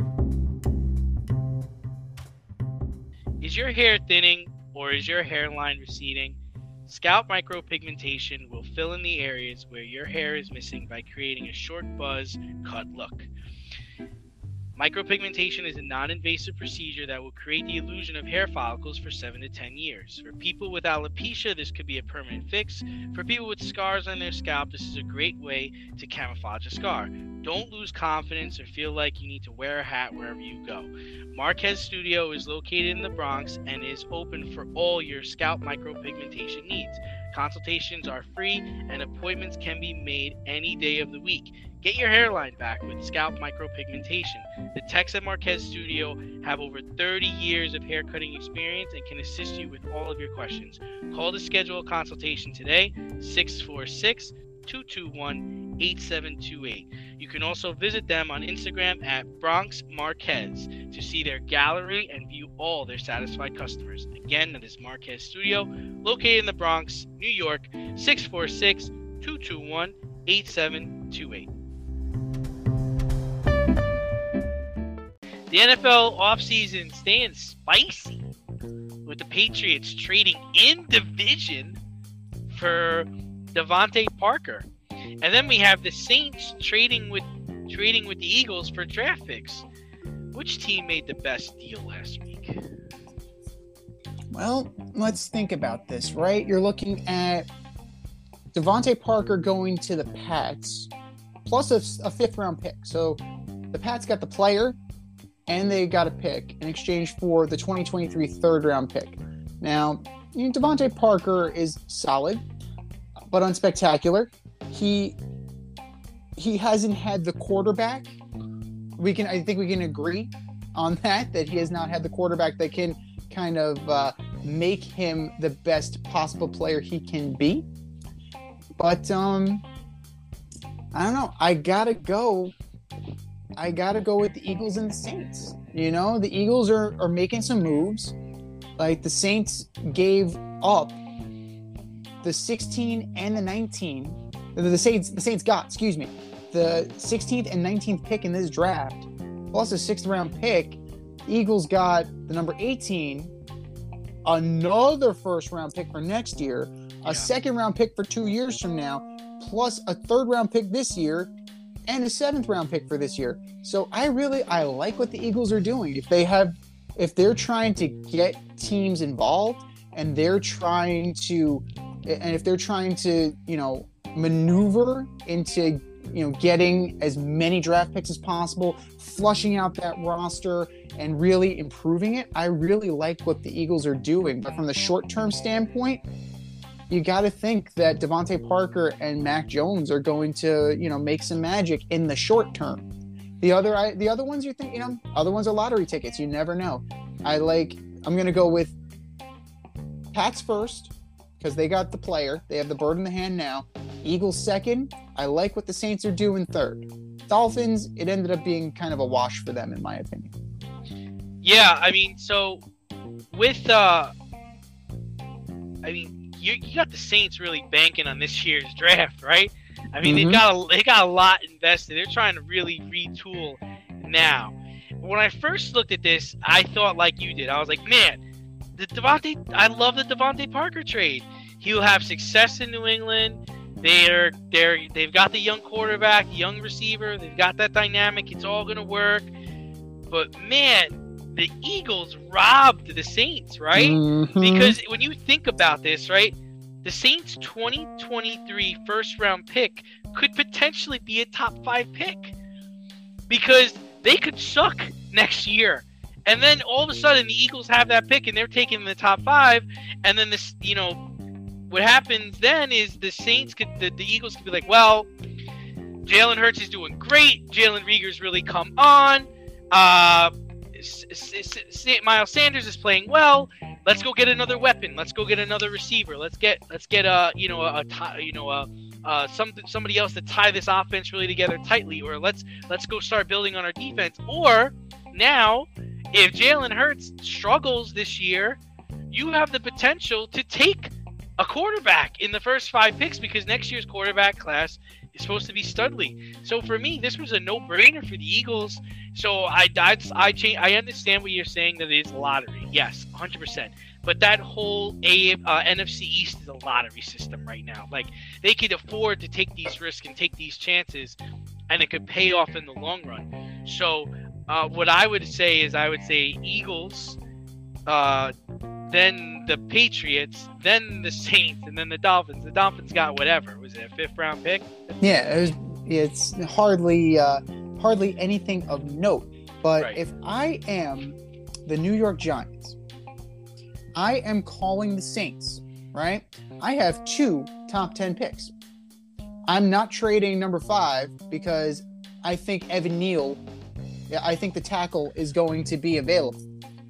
Is your hair thinning or is your hairline receding? Scalp micropigmentation will fill in the areas where your hair is missing by creating a short buzz cut look. Micropigmentation is a non-invasive procedure that will create the illusion of hair follicles for seven to ten years. For people with alopecia, this could be a permanent fix. For people with scars on their scalp, this is a great way to camouflage a scar. Don't lose confidence or feel like you need to wear a hat wherever you go. Marquez Studio is located in the Bronx and is open for all your scalp micropigmentation needs. Consultations are free and appointments can be made any day of the week. Get your hairline back with scalp micropigmentation. The techs at Marquez Studio have over thirty years of hair cutting experience and can assist you with all of your questions. Call to schedule a consultation today, six four six, two two one, eight seven two eight. You can also visit them on Instagram at Bronx Marquez to see their gallery and view all their satisfied customers. Again, that is Marquez Studio, located in the Bronx, New York, six four six, two two one, eight seven two eight. The N F L offseason staying spicy with the Patriots trading in division for Devontae Parker. And then we have the Saints trading with trading with the Eagles for draft picks. Which team made the best deal last week? Well, let's think about this, right? You're looking at Devontae Parker going to the Pats, plus a, a fifth round pick. So the Pats got the player, and they got a pick in exchange for the twenty twenty-three third round pick. Now, you know, Devontae Parker is solid, but unspectacular. He he hasn't had the quarterback. We can, I think, we can agree on that. That he has not had the quarterback that can kind of uh, make him the best possible player he can be. But um, I don't know. I gotta go. I gotta go with the Eagles and the Saints. You know, the Eagles are, are making some moves. Like the Saints gave up the sixteen and the nineteen. The Saints, the Saints got, excuse me, the sixteenth and nineteenth pick in this draft, plus a sixth round pick. The Eagles got the number eighteen, another first round pick for next year, a Yeah. second round pick for two years from now, plus a third round pick this year, and a seventh round pick for this year. So I really, I like what the Eagles are doing. If they have, if they're trying to get teams involved and they're trying to, and if they're trying to, you know, maneuver into, you know, getting as many draft picks as possible, flushing out that roster and really improving it, I really like what the Eagles are doing. But from the short-term standpoint, you got to think that Devontae Parker and Mac Jones are going to, you know, make some magic in the short term. The other, I, the other ones you think, you know, other ones are lottery tickets. You never know. I like. I'm going to go with Pats first because they got the player. They have the bird in the hand now. Eagles second. I like what the Saints are doing third. Dolphins. It ended up being kind of a wash for them, in my opinion. Yeah, I mean, so with uh, I mean. You, you got the Saints really banking on this year's draft, right? I mean, Mhm. they've got a, they got a lot invested. They're trying to really retool now. When I first looked at this, I thought like you did. I was like, man, the Devontae, I love the Devontae Parker trade. He'll have success in New England. They're they're they've got the young quarterback, the young receiver. They've got that dynamic. It's all gonna work. But man, the Eagles robbed the Saints, right? Mhm. Because when you think about this, right, the Saints' twenty twenty-three first round pick could potentially be a top five pick because they could suck next year. And then all of a sudden the Eagles have that pick and they're taking the top five. And then this, you know, what happens then is the Saints could, the, the Eagles could be like, well, Jalen Hurts is doing great. Jalen Reagor's really come on. Uh, S- S- S- Miles Sanders is playing well. Let's go get another weapon. Let's go get another receiver. Let's get let's get a you know a, a you know a uh, some somebody else to tie this offense really together tightly. Or let's let's go start building on our defense. Or now, if Jalen Hurts struggles this year, you have the potential to take a quarterback in the first five picks because next year's quarterback class is supposed to be Studley. So for me, this was a no-brainer for the Eagles. So I I I, change, I understand what you're saying that it is lottery. Yes, one hundred percent. But that whole A, uh, N F C East is a lottery system right now. Like, they could afford to take these risks and take these chances, and it could pay off in the long run. So uh, what I would say is I would say Eagles, uh, then the Patriots, then the Saints, and then the Dolphins. The Dolphins got whatever. Was it a fifth-round pick? Yeah, it was, it's hardly uh, hardly anything of note. But Right. if I am the New York Giants, I am calling the Saints, right? I have two top ten picks. I'm not trading number five because I think Evan Neal, I think the tackle is going to be available.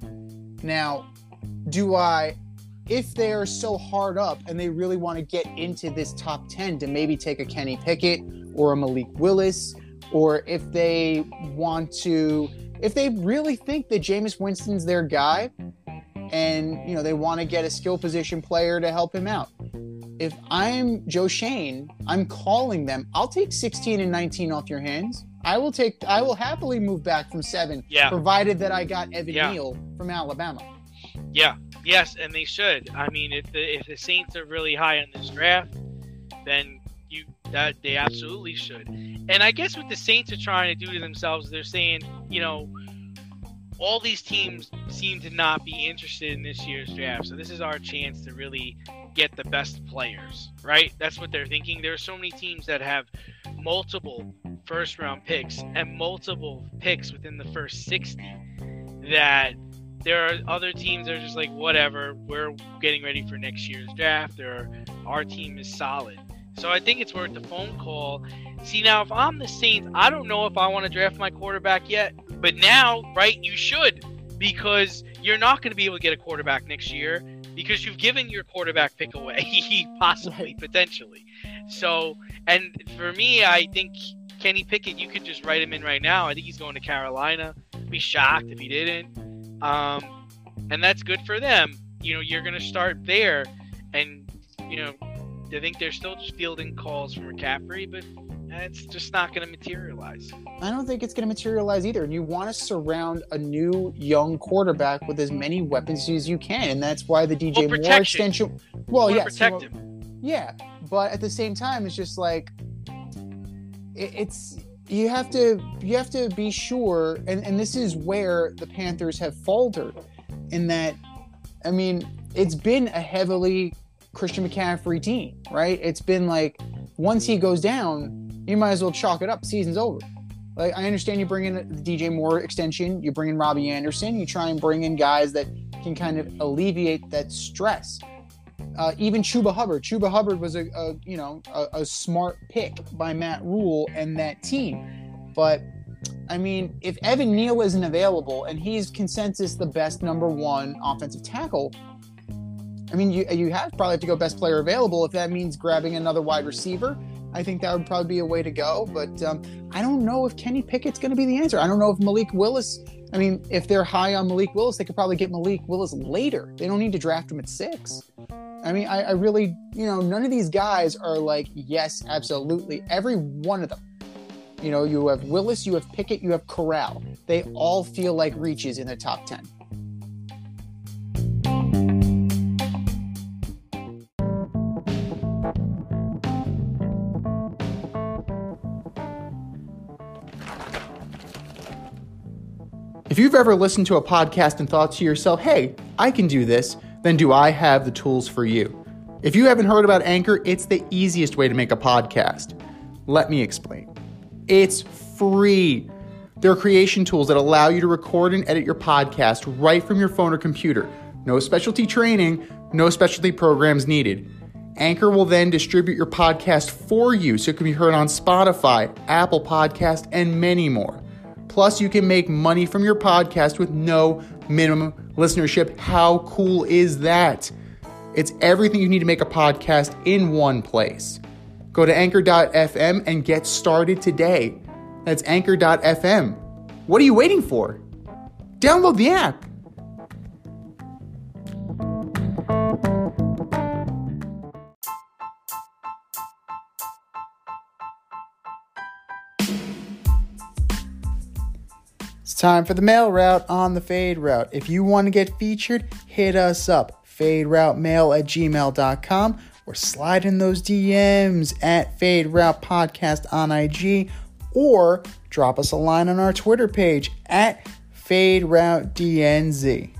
Now, do I, if they are so hard up and they really want to get into this top ten to maybe take a Kenny Pickett or a Malik Willis, or if they want to, if they really think that Jameis Winston's their guy and, you know, they want to get a skill position player to help him out. If I'm Joe Shane, I'm calling them. I'll take sixteen and nineteen off your hands. I will take, I will happily move back from seven, Yeah. provided that I got Evan Yeah. Neal from Alabama. Yeah, yes, and they should. I mean, if the if the Saints are really high on this draft, then you that they absolutely should. And I guess what the Saints are trying to do to themselves, they're saying, you know, all these teams seem to not be interested in this year's draft, so this is our chance to really get the best players, right? That's what they're thinking. There are so many teams that have multiple first-round picks and multiple picks within the first sixty that there are other teams that are just like, whatever, we're getting ready for next year's draft. There, our team is solid. So I think it's worth the phone call. See, now, if I'm the Saints, I don't know if I want to draft my quarterback yet. But now, right, you should. Because you're not going to be able to get a quarterback next year because you've given your quarterback pick away, possibly, Right. potentially. So, and for me, I think Kenny Pickett, you could just write him in right now. I think he's going to Carolina. I'd be shocked if he didn't. Um, and that's good for them. You know, you're going to start there. And, you know, I think they're still just fielding calls from McCaffrey, but it's just not going to materialize. I don't think it's going to materialize either. And you want to surround a new young quarterback with as many weapons as you can. And that's why the D J Well, Moore protection. extension. Well, You yes. wanna protect you know, him. Yeah. But at the same time, it's just like, it, it's, you have to, you have to be sure. And, and this is where the Panthers have faltered in that, I mean, it's been a heavily Christian McCaffrey team, right? It's been like, once he goes down, you might as well chalk it up. Season's over. Like, I understand you bring in the D J Moore extension, you bring in Robbie Anderson, you try and bring in guys that can kind of alleviate that stress. Uh, even Chuba Hubbard. Chuba Hubbard was a, a you know a, a smart pick by Matt Rule and that team. But I mean, if Evan Neal isn't available and he's consensus the best number one offensive tackle, I mean, you you have probably have to go best player available. If that means grabbing another wide receiver, I think that would probably be a way to go. But um, I don't know if Kenny Pickett's going to be the answer. I don't know if Malik Willis. I mean, if they're high on Malik Willis, they could probably get Malik Willis later. They don't need to draft him at six. I mean, I, I really, you know, none of these guys are like, yes, absolutely. Every one of them. You know, you have Willis, you have Pickett, you have Corral. They all feel like reaches in the top ten. If you've ever listened to a podcast and thought to yourself, hey, I can do this, then do I have the tools for you? If you haven't heard about Anchor, it's the easiest way to make a podcast. Let me explain. It's free. There are creation tools that allow you to record and edit your podcast right from your phone or computer. No specialty training, no specialty programs needed. Anchor will then distribute your podcast for you so it can be heard on Spotify, Apple Podcast, and many more. Plus, you can make money from your podcast with no minimum listenership. How cool is that? It's everything you need to make a podcast in one place. Go to anchor dot f m and get started today. That's anchor dot f m. What are you waiting for? Download the app. It's time for the mail route on the Fade Route. If you want to get featured, hit us up. fade route mail at gmail dot com or slide in those D Ms at Fade Route Podcast on I G or drop us a line on our Twitter page at Fade Route D N Z.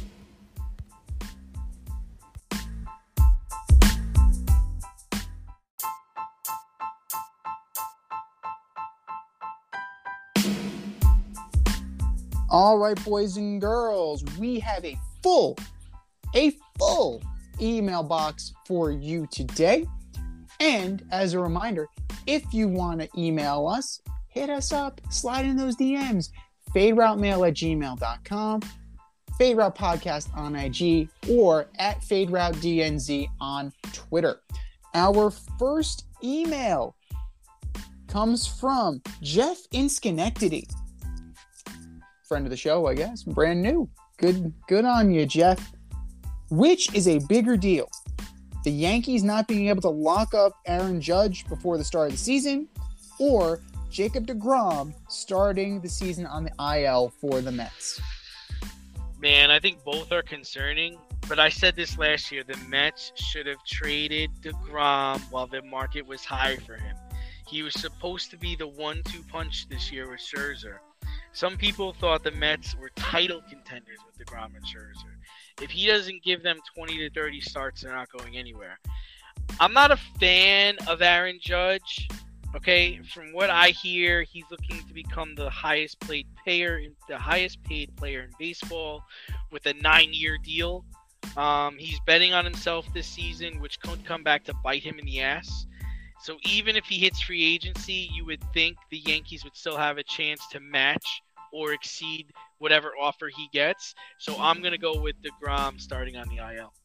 All right, boys and girls, we have a full, a full email box for you today. And as a reminder, if you want to email us, hit us up, slide in those D Ms, fade route mail at gmail dot com, Fade Route Podcast on I G, or at Fade Route D N Z on Twitter. Our first email comes from Jeff in Schenectady. Friend of the show, I guess. Brand new. Good, good on you, Jeff. Which is a bigger deal? The Yankees not being able to lock up Aaron Judge before the start of the season, or Jacob deGrom starting the season on the I L for the Mets? Man, I think both are concerning, but I said this last year. The Mets should have traded deGrom while the market was high for him. He was supposed to be the one two punch this year with Scherzer. Some people thought the Mets were title contenders with deGrom and Scherzer. If he doesn't give them twenty to thirty starts, they're not going anywhere. I'm not a fan of Aaron Judge. Okay, from what I hear, he's looking to become the highest paid player, in, the highest paid player in baseball, with a nine-year deal. Um, he's betting on himself this season, which could come back to bite him in the ass. So even if he hits free agency, you would think the Yankees would still have a chance to match or exceed whatever offer he gets. So I'm going to go with deGrom starting on the I L.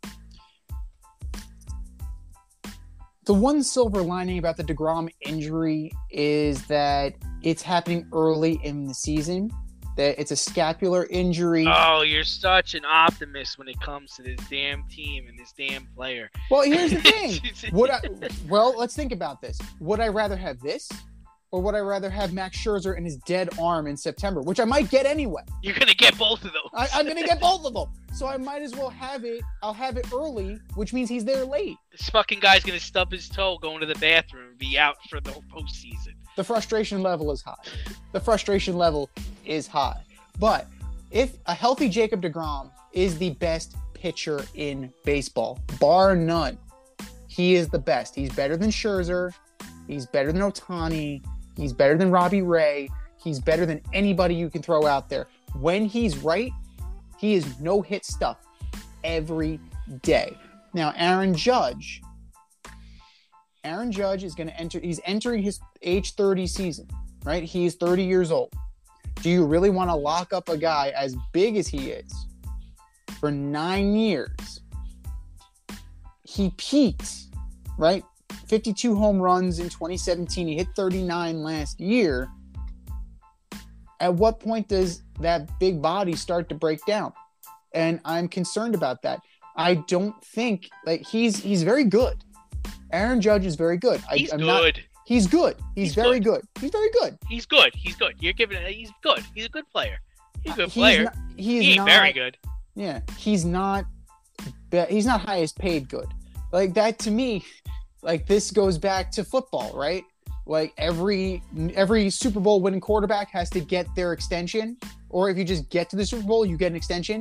The one silver lining about the deGrom injury is that it's happening early in the season. That it's a scapular injury. Oh, you're such an optimist when it comes to this damn team and this damn player. Well, here's the thing. Would I, well, let's think about this. Would I rather have this, or would I rather have Max Scherzer and his dead arm in September, which I might get anyway? You're going to get both of those. I, I'm going to get both of them. So I might as well have it. I'll have it early, which means he's there late. This fucking guy's going to stub his toe going to the bathroom and be out for the whole postseason. The frustration level is high. The frustration level is high. But if a healthy Jacob deGrom is the best pitcher in baseball, bar none, he is the best. He's better than Scherzer. He's better than Ohtani. He's better than Robbie Ray. He's better than anybody you can throw out there. When he's right, he is no-hit stuff every day. Now, Aaron Judge. Aaron Judge is going to enter, he's entering his age thirty season, right? He's thirty years old. Do you really want to lock up a guy as big as he is for nine years? He peaked, right? fifty-two home runs in twenty seventeen. He hit thirty-nine last year. At what point does that big body start to break down? And I'm concerned about that. I don't think like he's he's very good. Aaron Judge is very good. I, He's I'm good. Not, he's good. He's, He's very good. good. He's very good. He's good. He's good. You're giving it. He's good. He's a good player. He's a good He's player. not- he is he ain't not very good. Yeah, he's not. be- He's not highest paid good. Like that to me, like this goes back to football, right? Like every every Super Bowl winning quarterback has to get their extension, or if you just get to the Super Bowl, you get an extension.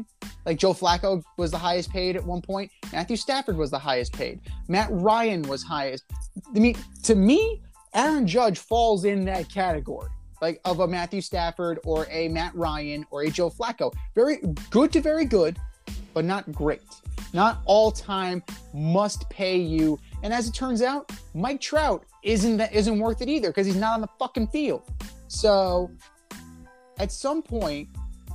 Like Joe Flacco was the highest paid at one point. Matthew Stafford was the highest paid. Matt Ryan was highest. I mean, to me, Aaron Judge falls in that category, like of a Matthew Stafford or a Matt Ryan or a Joe Flacco. Very good to very good, but not great. Not all time must pay you. And as it turns out, Mike Trout isn't that isn't worth it either because he's not on the fucking field. So at some point,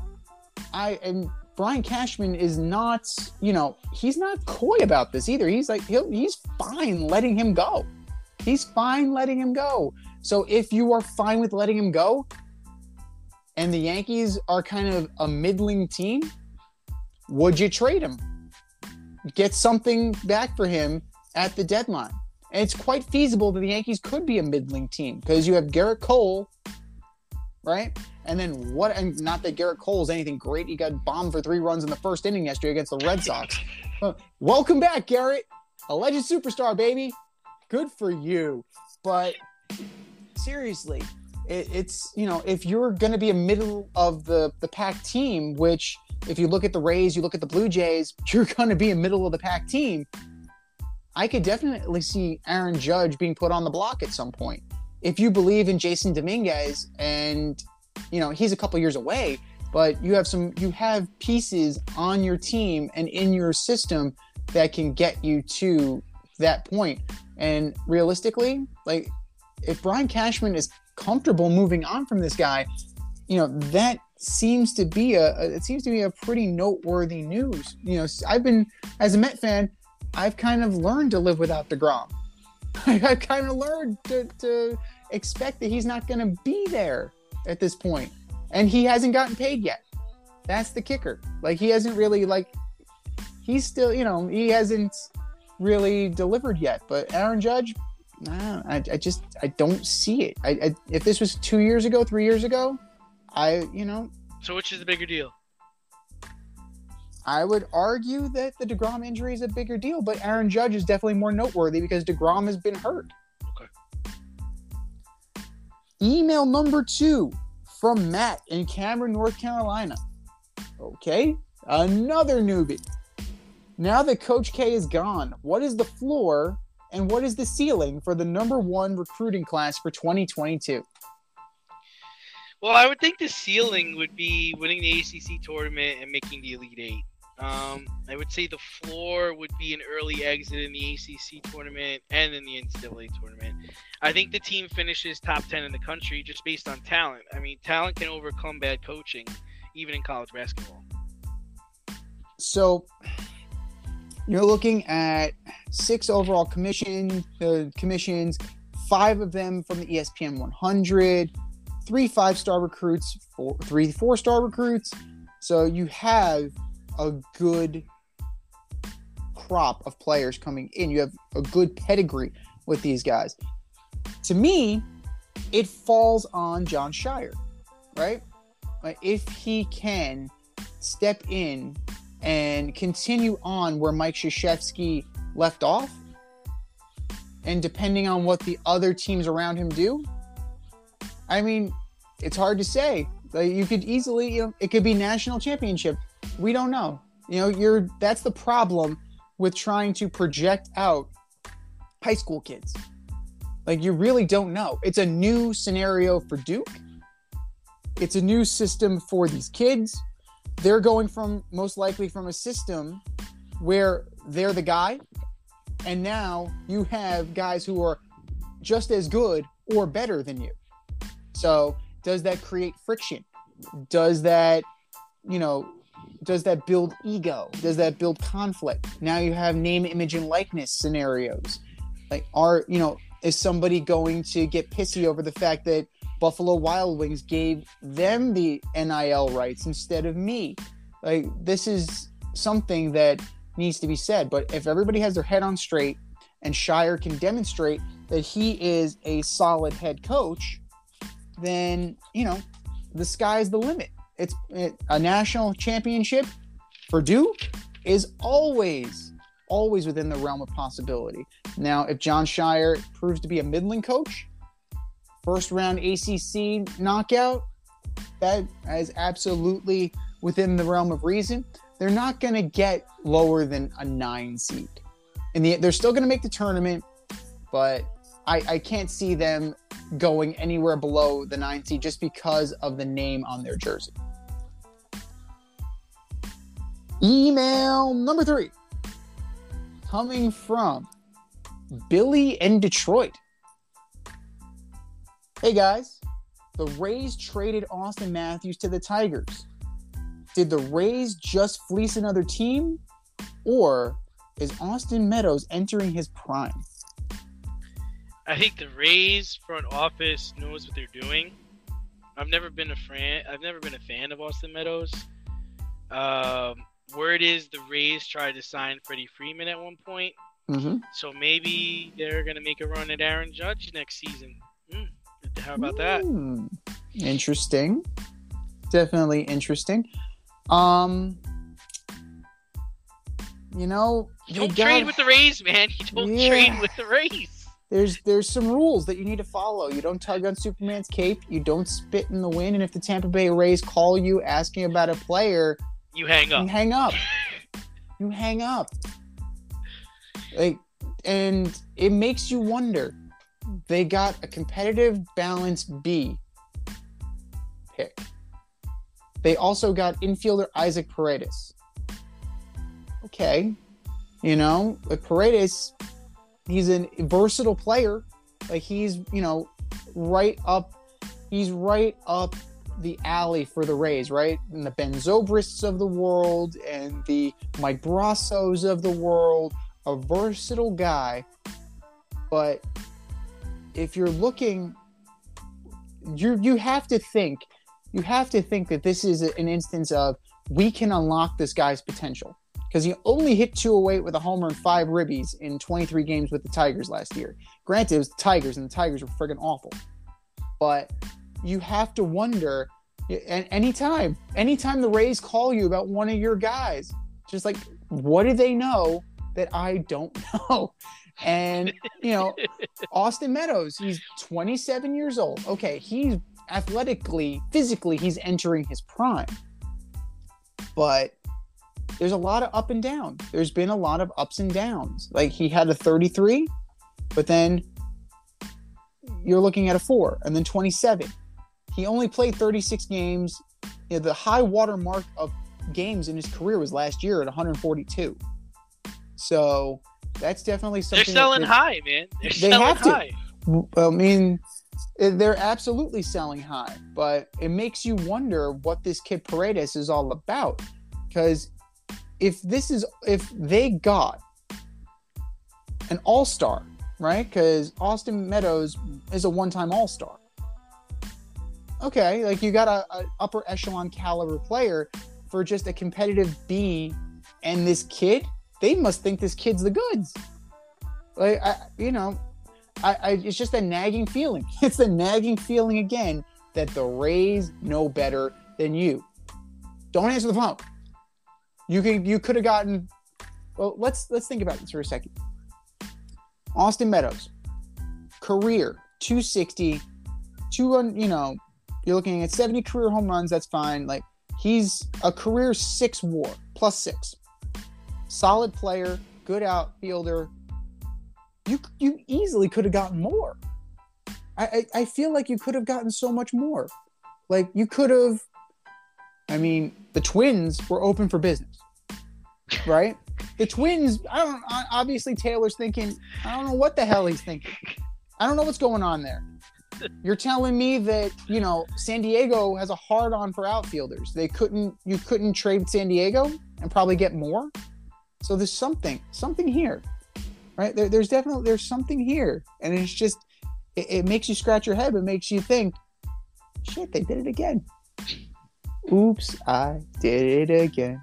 I and Brian Cashman is not, you know, he's not coy about this either. He's like, he'll, he's fine letting him go. He's fine letting him go. So if you are fine with letting him go, and the Yankees are kind of a middling team, would you trade him? Get something back for him at the deadline. And it's quite feasible that the Yankees could be a middling team because you have Garrett Cole, right? And then what? And not that Garrett Cole is anything great. He got bombed for three runs in the first inning yesterday against the Red Sox. Uh, welcome back, Garrett. A legend superstar, baby. Good for you. But seriously, it, it's, you know, if you're going to be a middle of the, the pack team, which if you look at the Rays, you look at the Blue Jays, you're going to be a middle of the pack team. I could definitely see Aaron Judge being put on the block at some point. If you believe in Jason Dominguez and, you know, he's a couple years away, but you have some, you have pieces on your team and in your system that can get you to that point. And realistically, like if Brian Cashman is comfortable moving on from this guy, you know, that seems to be a, a it seems to be a pretty noteworthy news. You know, I've been, as a Met fan, I've kind of learned to live without DeGrom. I've kind of learned to, to expect that he's not going to be there at this point. And he hasn't gotten paid yet. That's the kicker. Like, he hasn't really, like, he's still, you know, he hasn't really delivered yet. But Aaron Judge, nah, I, I just, I don't see it. I, I if this was two years ago, three years ago, I, you know. So which is the bigger deal? I would argue that the DeGrom injury is a bigger deal, but Aaron Judge is definitely more noteworthy because DeGrom has been hurt. Okay. Email number two from Matt in Cameron, North Carolina. Okay, another newbie. Now that Coach K is gone, what is the floor and what is the ceiling for the number one recruiting class for twenty twenty-two? Well, I would think the ceiling would be winning the A C C tournament and making the Elite Eight. Um, I would say the floor would be an early exit in the A C C tournament and in the N C double A tournament. I think the team finishes top ten in the country just based on talent. I mean, talent can overcome bad coaching, even in college basketball. So you're looking at six overall commission uh, commissions, five of them from the E S P N one hundred, three five-star recruits, four, three four-star recruits. So you have a good crop of players coming in. You have a good pedigree with these guys. To me, it falls on Jon Scheyer, right? Like, if he can step in and continue on where Mike Krzyzewski left off, and depending on what the other teams around him do, I mean, it's hard to say. Like, you could easily, you know, it could be national championship. We don't know. You know, you're that's the problem with trying to project out high school kids. Like, you really don't know. It's a new scenario for Duke. It's a new system for these kids. They're going from, most likely, from a system where they're the guy, and now you have guys who are just as good or better than you. So does that create friction? Does that, you know, does that build ego? Does that build conflict? Now you have name, image, and likeness scenarios. Like, are, you know, is somebody going to get pissy over the fact that Buffalo Wild Wings gave them the N I L rights instead of me? Like, this is something that needs to be said. But if everybody has their head on straight and Scheyer can demonstrate that he is a solid head coach, then, you know, the sky's the limit. It's it, a national championship for Duke is always, always within the realm of possibility. Now, if Jon Scheyer proves to be a middling coach, first round A C C knockout, that is absolutely within the realm of reason. they're not going to get lower than a nine seed. And the, they're still going to make the tournament, but I, I can't see them going anywhere below the nine seed just because of the name on their jersey. Email number three, coming from Billy in Detroit. Hey guys, the Rays traded Austin Matthews to the Tigers. Did the Rays just fleece another team, or is Austin Meadows entering his prime? I think the Rays front office knows what they're doing. I've never been a fan. I've never been a fan of Austin Meadows. Um, word is the Rays tried to sign Freddie Freeman at one point, Mm-hmm. so maybe they're gonna make a run at Aaron Judge next season. Hmm. How about that? Hmm. Interesting. Definitely interesting. Um, you know, You they don't got- trade with the Rays, man. You don't Yeah. trade with the Rays. There's there's some rules that you need to follow. You don't tug on Superman's cape. You don't spit in the wind. And if the Tampa Bay Rays call you asking about a player, You hang you up. hang up. You hang up. Like, and it makes you wonder. They got a competitive balance B pick. They also got infielder Isaac Paredes. Okay. You know, like Paredes, he's a versatile player. Like he's, you know, right up, he's right up the alley for the Rays, right? And the Ben Zobrists of the world and the Mike Brassos of the world, a versatile guy. But if you're looking, you you have to think, you have to think that this is an instance of we can unlock this guy's potential. Because he only hit two oh eight with a homer and five ribbies in twenty-three games with the Tigers last year. Granted, it was the Tigers, and the Tigers were friggin' awful. But you have to wonder, and anytime, anytime the Rays call you about one of your guys, just like, what do they know that I don't know? And, you know, Austin Meadows, he's twenty-seven years old. Okay, he's athletically, physically, he's entering his prime. But there's a lot of up and down. There's been a lot of ups and downs. Like he had a thirty-three, but then you're looking at a four, and then twenty-seven. He only played thirty-six games. You know, the high water mark of games in his career was last year at one hundred forty-two. So that's definitely They're something. selling that high, man. They're They selling have to. high. I mean, they're absolutely selling high, but it makes you wonder what this kid Paredes is all about. Because if this is, if they got an all-star, right? Because Austin Meadows is a one-time all-star. Okay, like you got a, a upper echelon caliber player for just a competitive B, and this kid, they must think this kid's the goods. Like, I, you know, I, I, it's just a nagging feeling. It's a nagging feeling again that the Rays know better than you. Don't answer the phone. You could you could have gotten. Well, let's let's think about this for a second. Austin Meadows, career two sixty, two on you know, you're looking at seventy career home runs. That's fine. Like he's a career six WAR plus six, solid player, good outfielder. You you easily could have gotten more. I, I I feel like you could have gotten so much more. Like you could have. I mean, the Twins were open for business, right? The Twins. I don't. Obviously, Taylor's thinking. I don't know what the hell he's thinking. I don't know what's going on there. You're telling me that you know San Diego has a hard on for outfielders. They couldn't. You couldn't trade San Diego and probably get more. So there's something. Something here. Right there, there's definitely there's something here, and it's just it, it makes you scratch your head, but makes you think, shit, they did it again. Oops, I did it again.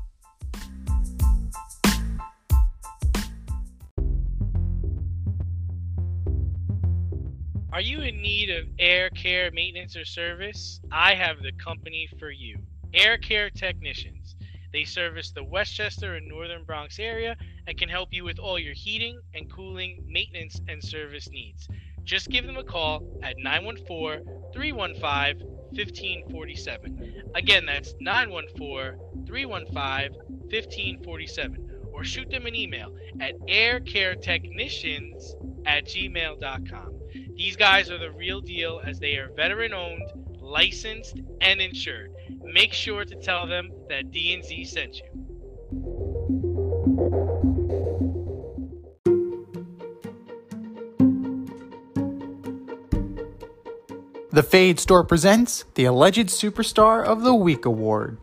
Are you in need of air care maintenance or service? I have the company for you. Air Care Technicians. They service the Westchester and Northern Bronx area and can help you with all your heating and cooling, maintenance, and service needs. Just give them a call at nine one four, three one five, fifteen forty-seven. Again, that's nine one four, three one five, fifteen forty-seven. Or shoot them an email at aircaretechnicians at gmail dot com. These guys are the real deal as they are veteran-owned, licensed, and insured. Make sure to tell them that D and Z sent you. The Fade Store presents the Alleged Superstar of the Week Award.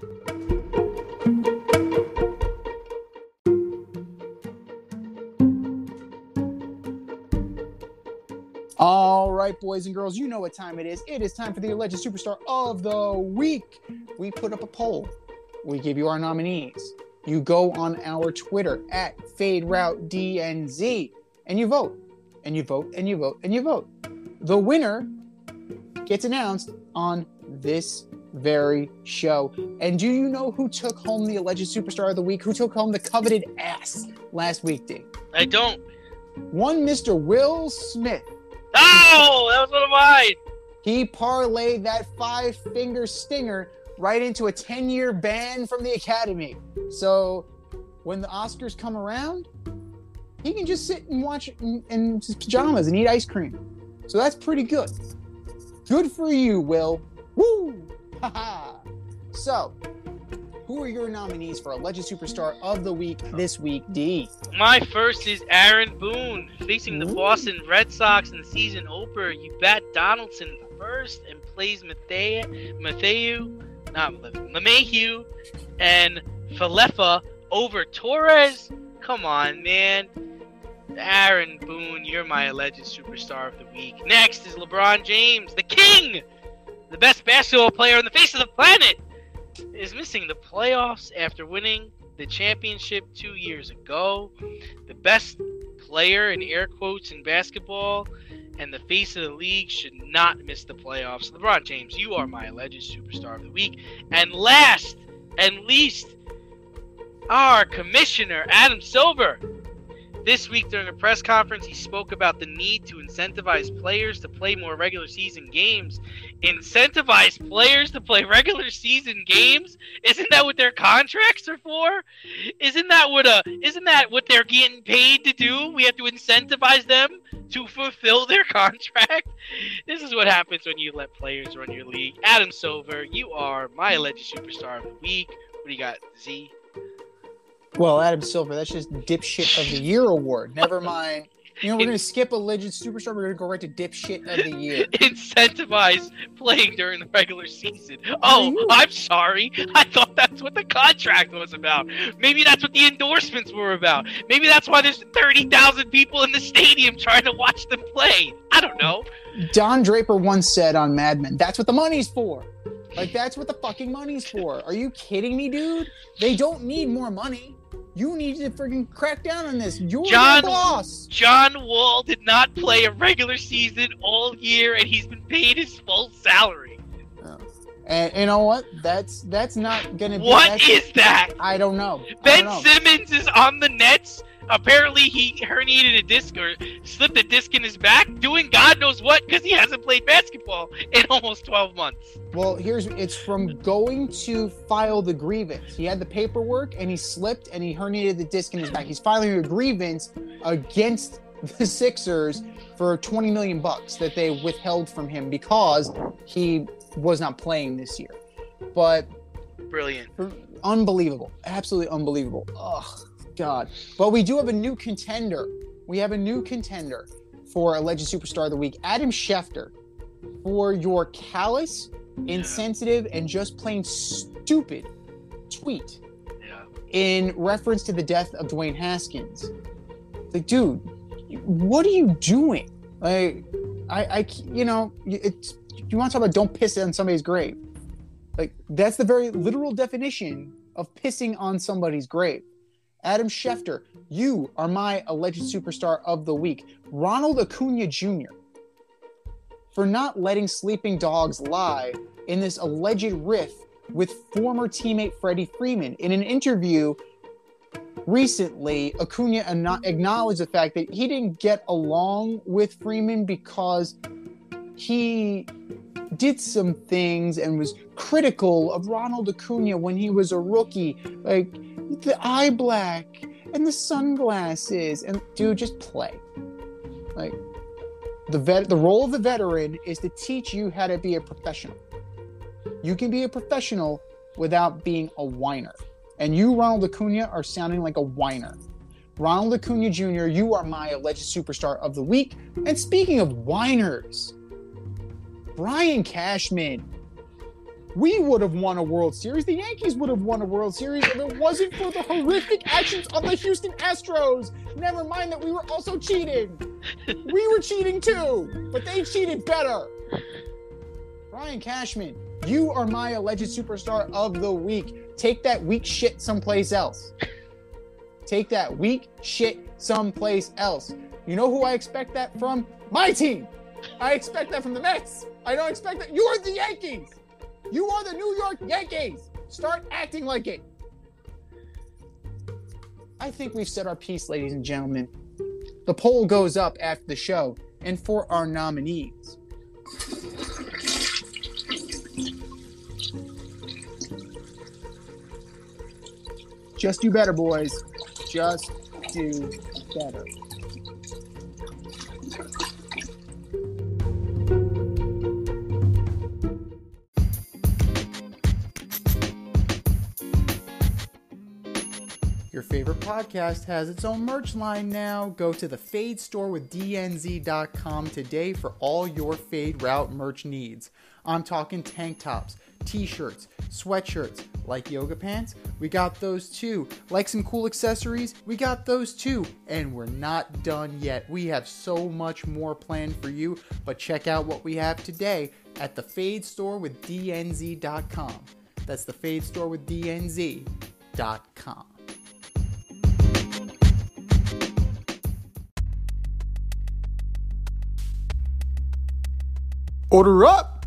All right, boys and girls, you know what time it is. It is time for the Alleged Superstar of the Week. We put up a poll. We give you our nominees. You go on our Twitter at FadeRouteDNZ, and you vote, and you vote, and you vote, and you vote. The winner gets announced on this very show. And do you know who took home the Alleged Superstar of the Week? Who took home the coveted ass last week, D? I don't. One Mister Will Smith. Oh, that was one of mine. He parlayed that five-finger stinger right into a ten-year ban from the Academy. So when the Oscars come around, he can just sit and watch in, in his pajamas and eat ice cream. So that's pretty good. Good for you, Will. Woo! Ha-ha! So, who are your nominees for Alleged Superstar of the Week this week, D? My first is Aaron Boone, facing the Ooh. Boston Red Sox in the season opener. You bat Donaldson first and plays Matthew, Matthew, not LeMahieu, and Falefa over Torres. Come on, man. Aaron Boone, you're my Alleged Superstar of the Week. Next is LeBron James, the king, the best basketball player on the face of the planet, is missing the playoffs after winning the championship two years ago. The best player, in air quotes, in basketball and the face of the league should not miss the playoffs. LeBron James, you are my Alleged Superstar of the Week. And last and least, our commissioner, Adam Silver. This week during a press conference, he spoke about the need to incentivize players to play more regular season games. Incentivize players to play regular season games? Isn't that what their contracts are for? Isn't that what uh isn't that what they're getting paid to do? We have to incentivize them to fulfill their contract. This is what happens when you let players run your league. Adam Silver, you are my Alleged Superstar of the Week. What do you got, Z? Well, Adam Silver, that's just Dipshit of the Year award. Never mind. You know, we're going to skip Alleged Superstar. We're going to go right to Dipshit of the Year. Incentivize playing during the regular season. Oh, I'm sorry. I thought that's what the contract was about. Maybe that's what the endorsements were about. Maybe that's why there's thirty thousand people in the stadium trying to watch them play. I don't know. Don Draper once said on Mad Men, that's what the money's for. Like, that's what the fucking money's for. Are you kidding me, dude? They don't need more money. You need to freaking crack down on this. You're John, the boss. John Wall did not play a regular season all year, and he's been paid his full salary. Oh. And you know what? That's that's not gonna be. What that's, is that? I don't know. Ben I don't know. Simmons is on the Nets. Apparently, he herniated a disc or slipped a disc in his back, doing God knows what because he hasn't played basketball in almost twelve months. Well, here's it's from going to file the grievance. He had the paperwork and he slipped and he herniated the disc in his back. He's filing a grievance against the Sixers for twenty million bucks that they withheld from him because he was not playing this year. But Brilliant. unbelievable, absolutely unbelievable. Ugh. God. But we do have a new contender. We have a new contender for Alleged Superstar of the Week. Adam Schefter, for your callous, insensitive, and just plain stupid tweet Yeah. in reference to the death of Dwayne Haskins. Like, dude, what are you doing? Like, I, I you know, it's, you want to talk about don't piss on somebody's grave. Like, that's the very literal definition of pissing on somebody's grave. Adam Schefter, you are my Alleged Superstar of the Week. Ronald Acuna Junior, for not letting sleeping dogs lie in this alleged riff with former teammate Freddie Freeman. In an interview recently, Acuna acknowledged the fact that he didn't get along with Freeman because he did some things and was critical of Ronald Acuna when he was a rookie, like the eye black and the sunglasses, and dude, just play. Like the vet, the role of the veteran is to teach you how to be a professional. You can be a professional without being a whiner. And you, Ronald Acuna, are sounding like a whiner. Ronald Acuna Junior, you are my alleged superstar of the week. And speaking of whiners, Brian Cashman. We would have won a World Series. The Yankees would have won a World Series if it wasn't for the horrific actions of the Houston Astros. Never mind that we were also cheating. We were cheating too, but they cheated better. Brian Cashman, you are my alleged superstar of the week. Take that weak shit someplace else. Take that weak shit someplace else. You know who I expect that from? My team. I expect that from the Mets. I don't expect that. You are the Yankees. You are the New York Yankees. Start acting like it. I think we've said our piece, ladies and gentlemen. The poll goes up after the show. And for our nominees, just do better, boys. Just do better. Your favorite podcast has its own merch line now. Go to the Fade store with D N Z dot com today for all your Fade Route merch needs. I'm talking tank tops, t-shirts, sweatshirts, like yoga pants, we got those too. Like some cool accessories, we got those too. And we're not done yet. We have so much more planned for you, but check out what we have today at the Fade store with D N Z dot com. That's the Fade store with D N Z dot com. Order up!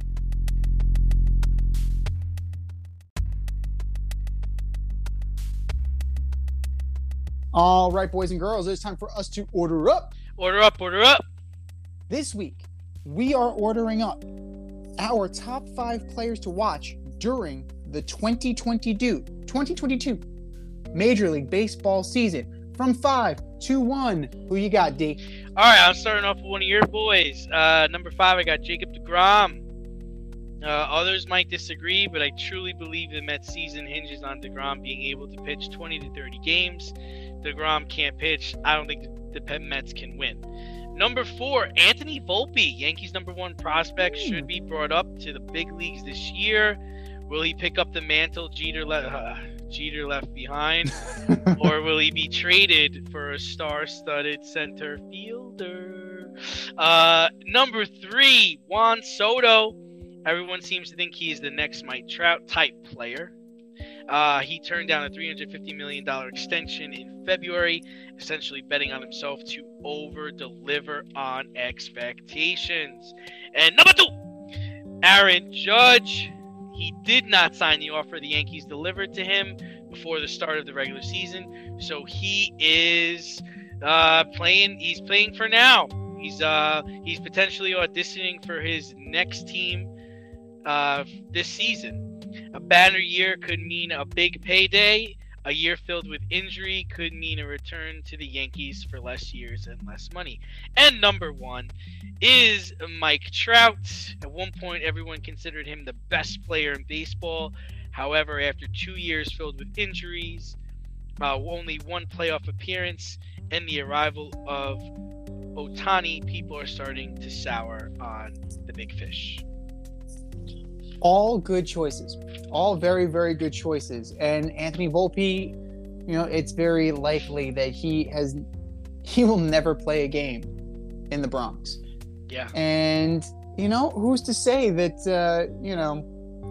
All right, boys and girls, it's time for us to order up. Order up, order up. This week, we are ordering up our top five players to watch during the twenty twenty-two, twenty twenty-two Major League Baseball season. From five to one, who you got, D? All right, I'm starting off with one of your boys. Uh, number five, I got Jacob deGrom. Uh, others might disagree, but I truly believe the Mets season hinges on deGrom being able to pitch twenty to thirty games. deGrom can't pitch. I don't think the the Mets can win. Number four, Anthony Volpe, Yankees' number one prospect, should be brought up to the big leagues this year. Will he pick up the mantle Jeter, le- uh, Jeter left behind, or will he be traded for a star-studded center fielder? Uh, number three, Juan Soto. Everyone seems to think he is the next Mike Trout type player. Uh, he turned down a three hundred fifty million dollars extension in February, essentially betting on himself to over-deliver on expectations. And number two, Aaron Judge. He did not sign the offer the Yankees delivered to him before the start of the regular season, so he is uh, playing. He's playing for now. He's uh, he's potentially auditioning for his next team uh, this season. A banner year could mean a big payday. A year filled with injury could mean a return to the Yankees for less years and less money. And number one is Mike Trout. At one point, everyone considered him the best player in baseball. However, after two years filled with injuries, uh, only one playoff appearance, and the arrival of Ohtani, people are starting to sour on the big fish. All good choices. All very, very good choices. And Anthony Volpe, you know, it's very likely that he has, he will never play a game in the Bronx. Yeah. And, you know, who's to say that, uh, you know,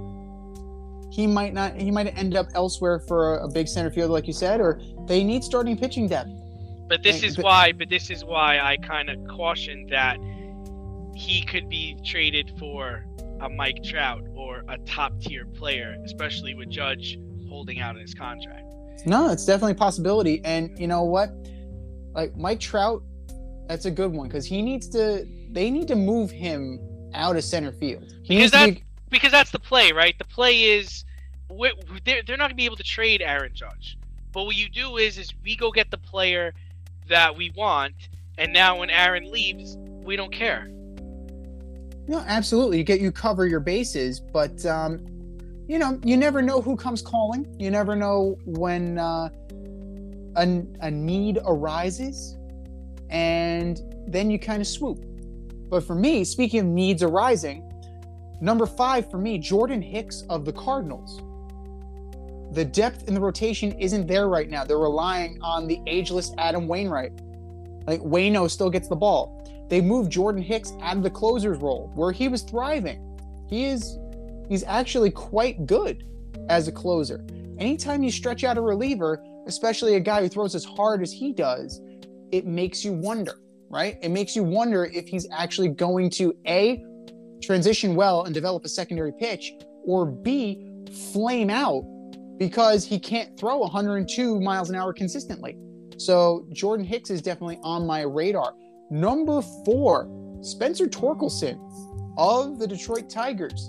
he might not, he might end up elsewhere for a, a big center fielder, like you said, or they need starting pitching depth. But this And- is but- why, but this is why I kind of cautioned that he could be traded for a Mike Trout or a top tier player, especially with Judge holding out in his contract. No, it's definitely a possibility. And you know what? Like Mike Trout, that's a good one because he needs to, they need to move him out of center field. He Because needs to that, be, because that's the play, right? The play is we're, they're, they're not going to be able to trade Aaron Judge. But what you do is is we go get the player that we want, and now when Aaron leaves, we don't care. no, absolutely. You get you cover your bases, but um, you know, you never know who comes calling. You never know when uh, a, a need arises, and then you kind of swoop. But for me, speaking of needs arising, number five for me, Jordan Hicks of the Cardinals. The depth in the rotation isn't there right now. They're relying on the ageless Adam Wainwright. Like, Waino still gets the ball. They moved Jordan Hicks out of the closer's role, where he was thriving. He is, he's actually quite good as a closer. Anytime you stretch out a reliever, especially a guy who throws as hard as he does, it makes you wonder, right? It makes you wonder if he's actually going to, A, transition well and develop a secondary pitch, or B, flame out because he can't throw one hundred two miles an hour consistently. So Jordan Hicks is definitely on my radar. Number four, Spencer Torkelson of the Detroit Tigers.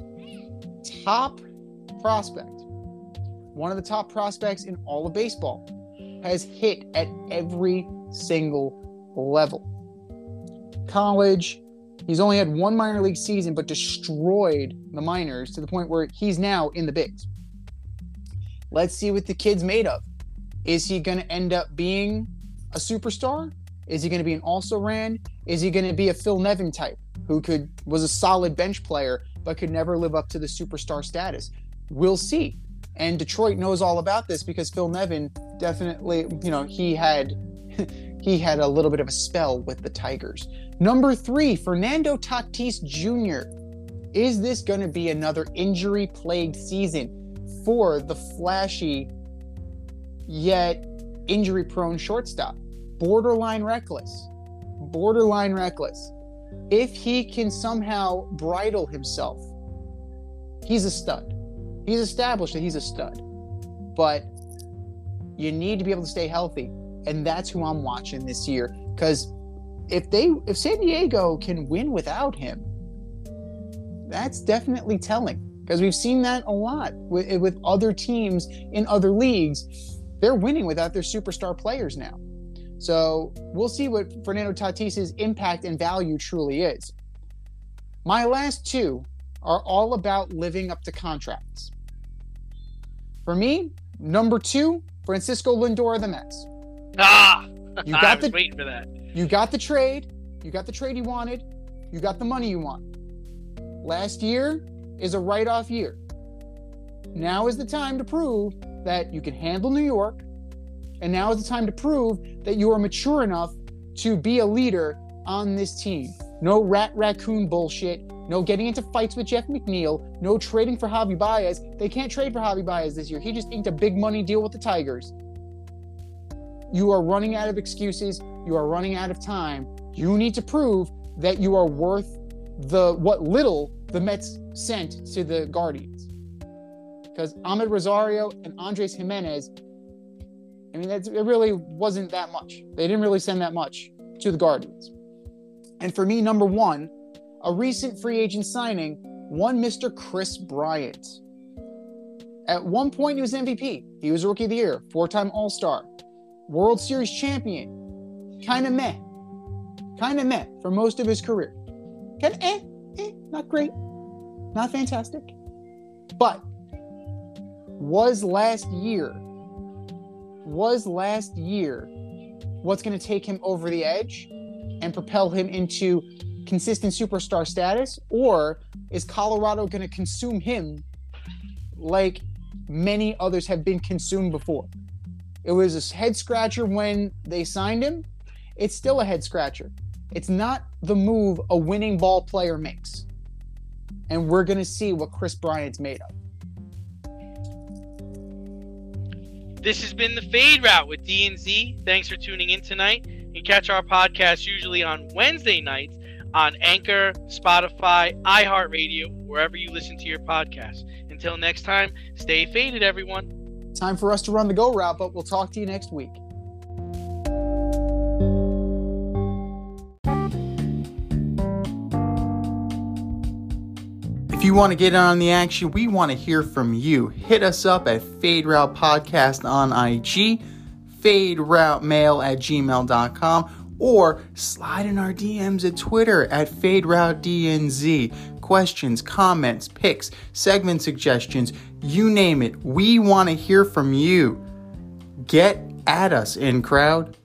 Top prospect. One of the top prospects in all of baseball. Has hit at every single level. College, he's only had one minor league season, but destroyed the minors to the point where he's now in the bigs. Let's see what the kid's made of. Is he going to end up being a superstar? Is he going to be an also-ran? Is he going to be a Phil Nevin type who could was a solid bench player but could never live up to the superstar status? We'll see. And Detroit knows all about this because Phil Nevin definitely, you know, he had he had a little bit of a spell with the Tigers. Number three, Fernando Tatis Junior Is this going to be another injury-plagued season for the flashy yet injury-prone shortstop? Borderline reckless. Borderline reckless. If he can somehow bridle himself, he's a stud. He's established that he's a stud. But you need to be able to stay healthy. And that's who I'm watching this year. Because if they if San Diego can win without him, that's definitely telling. Because we've seen that a lot with, with other teams in other leagues. They're winning without their superstar players now. So we'll see what Fernando Tatis's impact and value truly is. My last two are all about living up to contracts. For me, number two, Francisco Lindor of the Mets. Ah, You I got was the waiting for that. you got the trade. You got the trade you wanted. You got the money you want. Last year is a write-off year. Now is the time to prove that you can handle New York, and now is the time to prove that you are mature enough to be a leader on this team. No rat raccoon bullshit. No getting into fights with Jeff McNeil. No trading for Javi Baez. They can't trade for Javi Baez this year. He just inked a big money deal with the Tigers. You are running out of excuses. You are running out of time. You need to prove that you are worth the what little the Mets sent to the Guardians. Because Ahmed Rosario and Andres Jimenez, I mean, that's, it really wasn't that much. They didn't really send that much to the Guardians. And for me, number one, a recent free agent signing, one Mister Chris Bryant. At one point, he was M V P. He was Rookie of the Year, four-time All-Star, World Series champion. Kind of meh. Kind of meh for most of his career. Kind of eh, eh, not great. Not fantastic. But was last year, was last year what's going to take him over the edge and propel him into consistent superstar status? Or is Colorado going to consume him like many others have been consumed before? It was a head scratcher when they signed him. It's still a head scratcher. It's not the move a winning ball player makes. And we're going to see what Chris Bryant's made of. This has been the Fade Route with D and Z. Thanks for tuning in tonight. You can catch our podcast usually on Wednesday nights on Anchor, Spotify, iHeartRadio, wherever you listen to your podcast. Until next time, stay faded, everyone. Time for us to run the go route, but we'll talk to you next week. If you want to get in on the action, we want to hear from you. Hit us up at Fade Route Podcast on I G, faderoutemail at gmail dot com, or slide in our D Ms at Twitter at FadeRouteDNZ. Questions, comments, picks, segment suggestions, you name it. We want to hear from you. Get at us, in crowd.